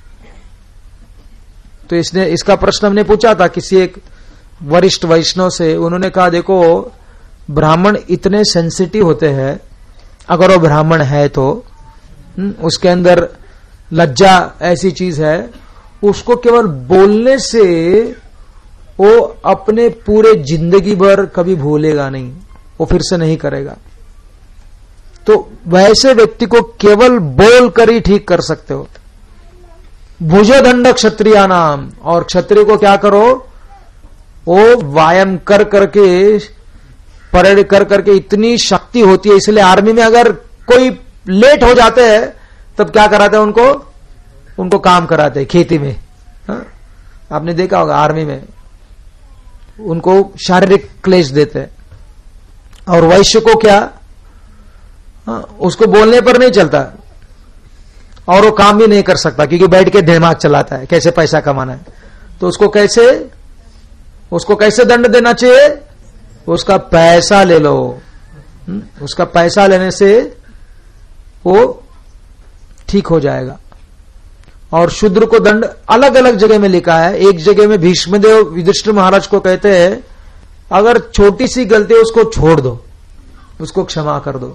[SPEAKER 2] तो इसने इसका प्रश्न हमने पूछा था किसी एक वरिष्ठ वैष्णव से। उन्होंने कहा देखो ब्राह्मण इतने सेंसिटिव होते हैं, अगर वो ब्राह्मण है तो उसके अंदर लज्जा ऐसी चीज है, उसको केवल बोलने से वो अपने पूरे जिंदगी भर कभी भूलेगा नहीं, वो फिर से नहीं करेगा। तो वैसे व्यक्ति को केवल बोल कर ही ठीक कर सकते हो। भुजदंड क्षत्रिया नाम, और क्षत्रिय को क्या करो? वो व्यायाम कर करके परेड कर करके इतनी शक्ति होती है, इसलिए आर्मी में अगर कोई लेट हो जाते हैं तब क्या कराते हैं उनको? उनको काम कराते हैं खेती में। हा? आपने देखा होगा आर्मी में उनको शारीरिक क्लेश देते हैं। और वैश्य को क्या? हा? उसको बोलने पर नहीं चलता और वो काम भी नहीं कर सकता क्योंकि बैठ के दिमाग चलाता है कैसे पैसा कमाना है। तो उसको कैसे उसको कैसे दंड देना चाहिए? उसका पैसा ले लो। हुँ? उसका पैसा लेने से वो ठीक हो जाएगा। और शूद्र को दंड अलग अलग जगह में लिखा है। एक जगह में भीष्मदेव युधिष्ठिर महाराज को कहते हैं अगर छोटी सी गलती है उसको छोड़ दो, उसको क्षमा कर दो।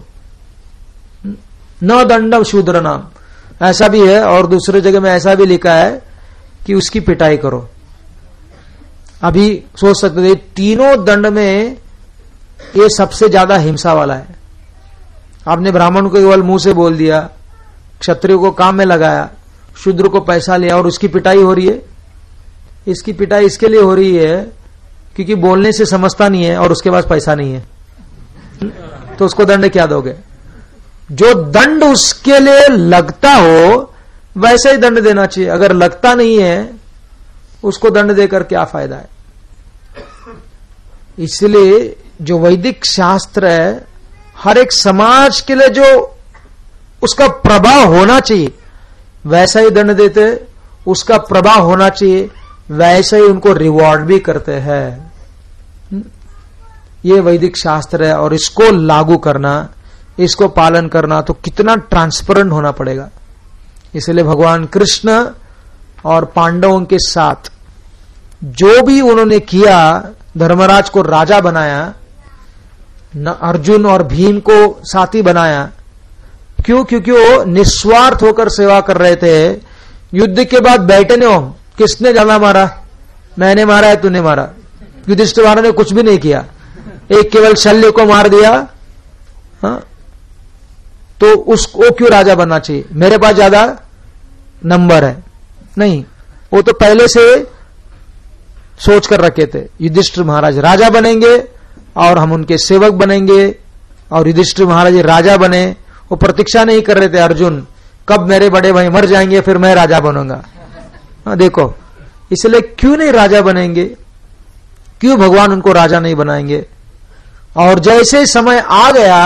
[SPEAKER 2] न दंडम शूद्र नाम, ऐसा भी है। और दूसरे जगह में ऐसा भी लिखा है कि उसकी पिटाई करो। अभी सोच सकते थे तीनों दंड में ये सबसे ज्यादा हिंसा वाला है। आपने ब्राह्मण को केवल मुंह से बोल दिया, क्षत्रिय को काम में लगाया, शूद्र को पैसा लिया और उसकी पिटाई हो रही है। इसकी पिटाई इसके लिए हो रही है क्योंकि बोलने से समझता नहीं है और उसके पास पैसा नहीं है, तो उसको दंड क्या दोगे? जो दंड उसके लिए लगता हो वैसे ही दंड देना चाहिए। अगर लगता नहीं है उसको दंड देकर क्या फायदा है? इसलिए जो वैदिक शास्त्र है हर एक समाज के लिए जो उसका प्रभाव होना चाहिए वैसा ही दंड देते, उसका प्रभाव होना चाहिए वैसे ही उनको रिवॉर्ड भी करते हैं। ये वैदिक शास्त्र है और इसको लागू करना, इसको पालन करना तो कितना ट्रांसपेरेंट होना पड़ेगा। इसलिए भगवान कृष्ण और पांडवों के साथ जो भी उन्होंने किया, धर्मराज को राजा बनाया, न अर्जुन और भीम को साथी बनाया। क्यों? क्योंकि वो निस्वार्थ होकर सेवा कर रहे थे। युद्ध के बाद बैठे नहीं हो, किसने ज्यादा मारा? मैंने मारा है, तूने मारा। युधिष्ठिर महाराज ने कुछ भी नहीं किया, एक केवल शल्य को मार दिया। हा? तो उसको क्यों राजा बनना चाहिए? मेरे पास ज्यादा नंबर है? नहीं, वो तो पहले से सोच कर रखे थे युधिष्ठिर महाराज राजा बनेंगे और हम उनके सेवक बनेंगे। और युधिष्ठिर महाराज राजा बने, वो प्रतीक्षा नहीं कर रहे थे अर्जुन कब मेरे बड़े भाई मर जाएंगे फिर मैं राजा बनूंगा। हाँ देखो, इसलिए क्यों नहीं राजा बनेंगे? क्यों भगवान उनको राजा नहीं बनाएंगे? और जैसे समय आ गया,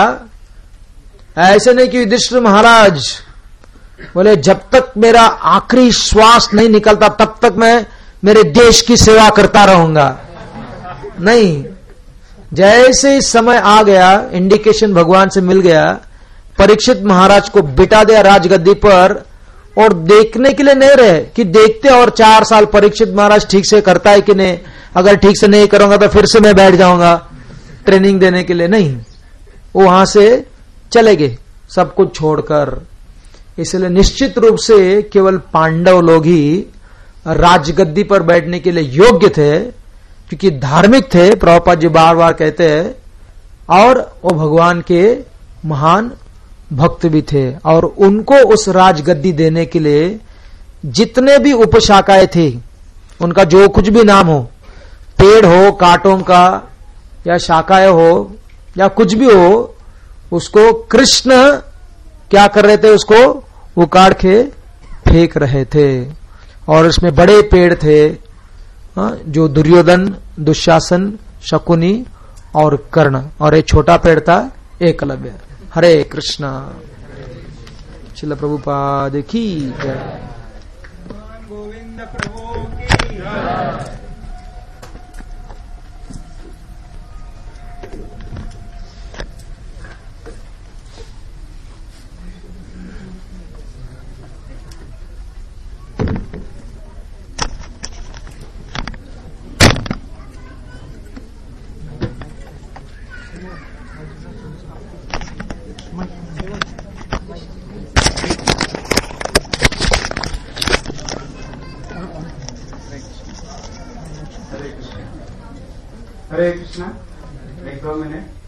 [SPEAKER 2] ऐसे नहीं कि युधिष्ठिर महाराज बोले जब तक मेरा आखिरी श्वास नहीं निकलता तब तक मैं मेरे देश की सेवा करता रहूंगा। नहीं, जैसे ही समय आ गया, इंडिकेशन भगवान से मिल गया, परीक्षित महाराज को बिठा दिया राजगद्दी पर और देखने के लिए नहीं रहे कि देखते और चार साल परीक्षित महाराज ठीक से करता है कि नहीं, अगर ठीक से नहीं करूंगा तो फिर से मैं बैठ जाऊंगा ट्रेनिंग देने के लिए। नहीं, वो वहां से चले गए सब कुछ छोड़कर। इसलिए निश्चित रूप से केवल पांडव लोग ही राजगद्दी पर बैठने के लिए योग्य थे क्योंकि धार्मिक थे, प्रभुपाद जी बार बार कहते हैं, और वो भगवान के महान भक्त भी थे। और उनको उस राजगद्दी देने के लिए जितने भी उपशाखाएं थी, उनका जो कुछ भी नाम हो, पेड़ हो, कांटों का या शाखाएं हो या कुछ भी हो, उसको कृष्ण क्या कर रहे थे? उसको उखाड़ के फेंक रहे थे। और इसमें बड़े पेड़ थे जो दुर्योधन, दुशासन, शकुनी और कर्ण, और एक छोटा पेड़ था एकलव्य। हरे कृष्णा। श्रील प्रभुपाद की जय।
[SPEAKER 3] गोविंद प्रभु की जय। हरे कृष्णा, एक दो मिनट।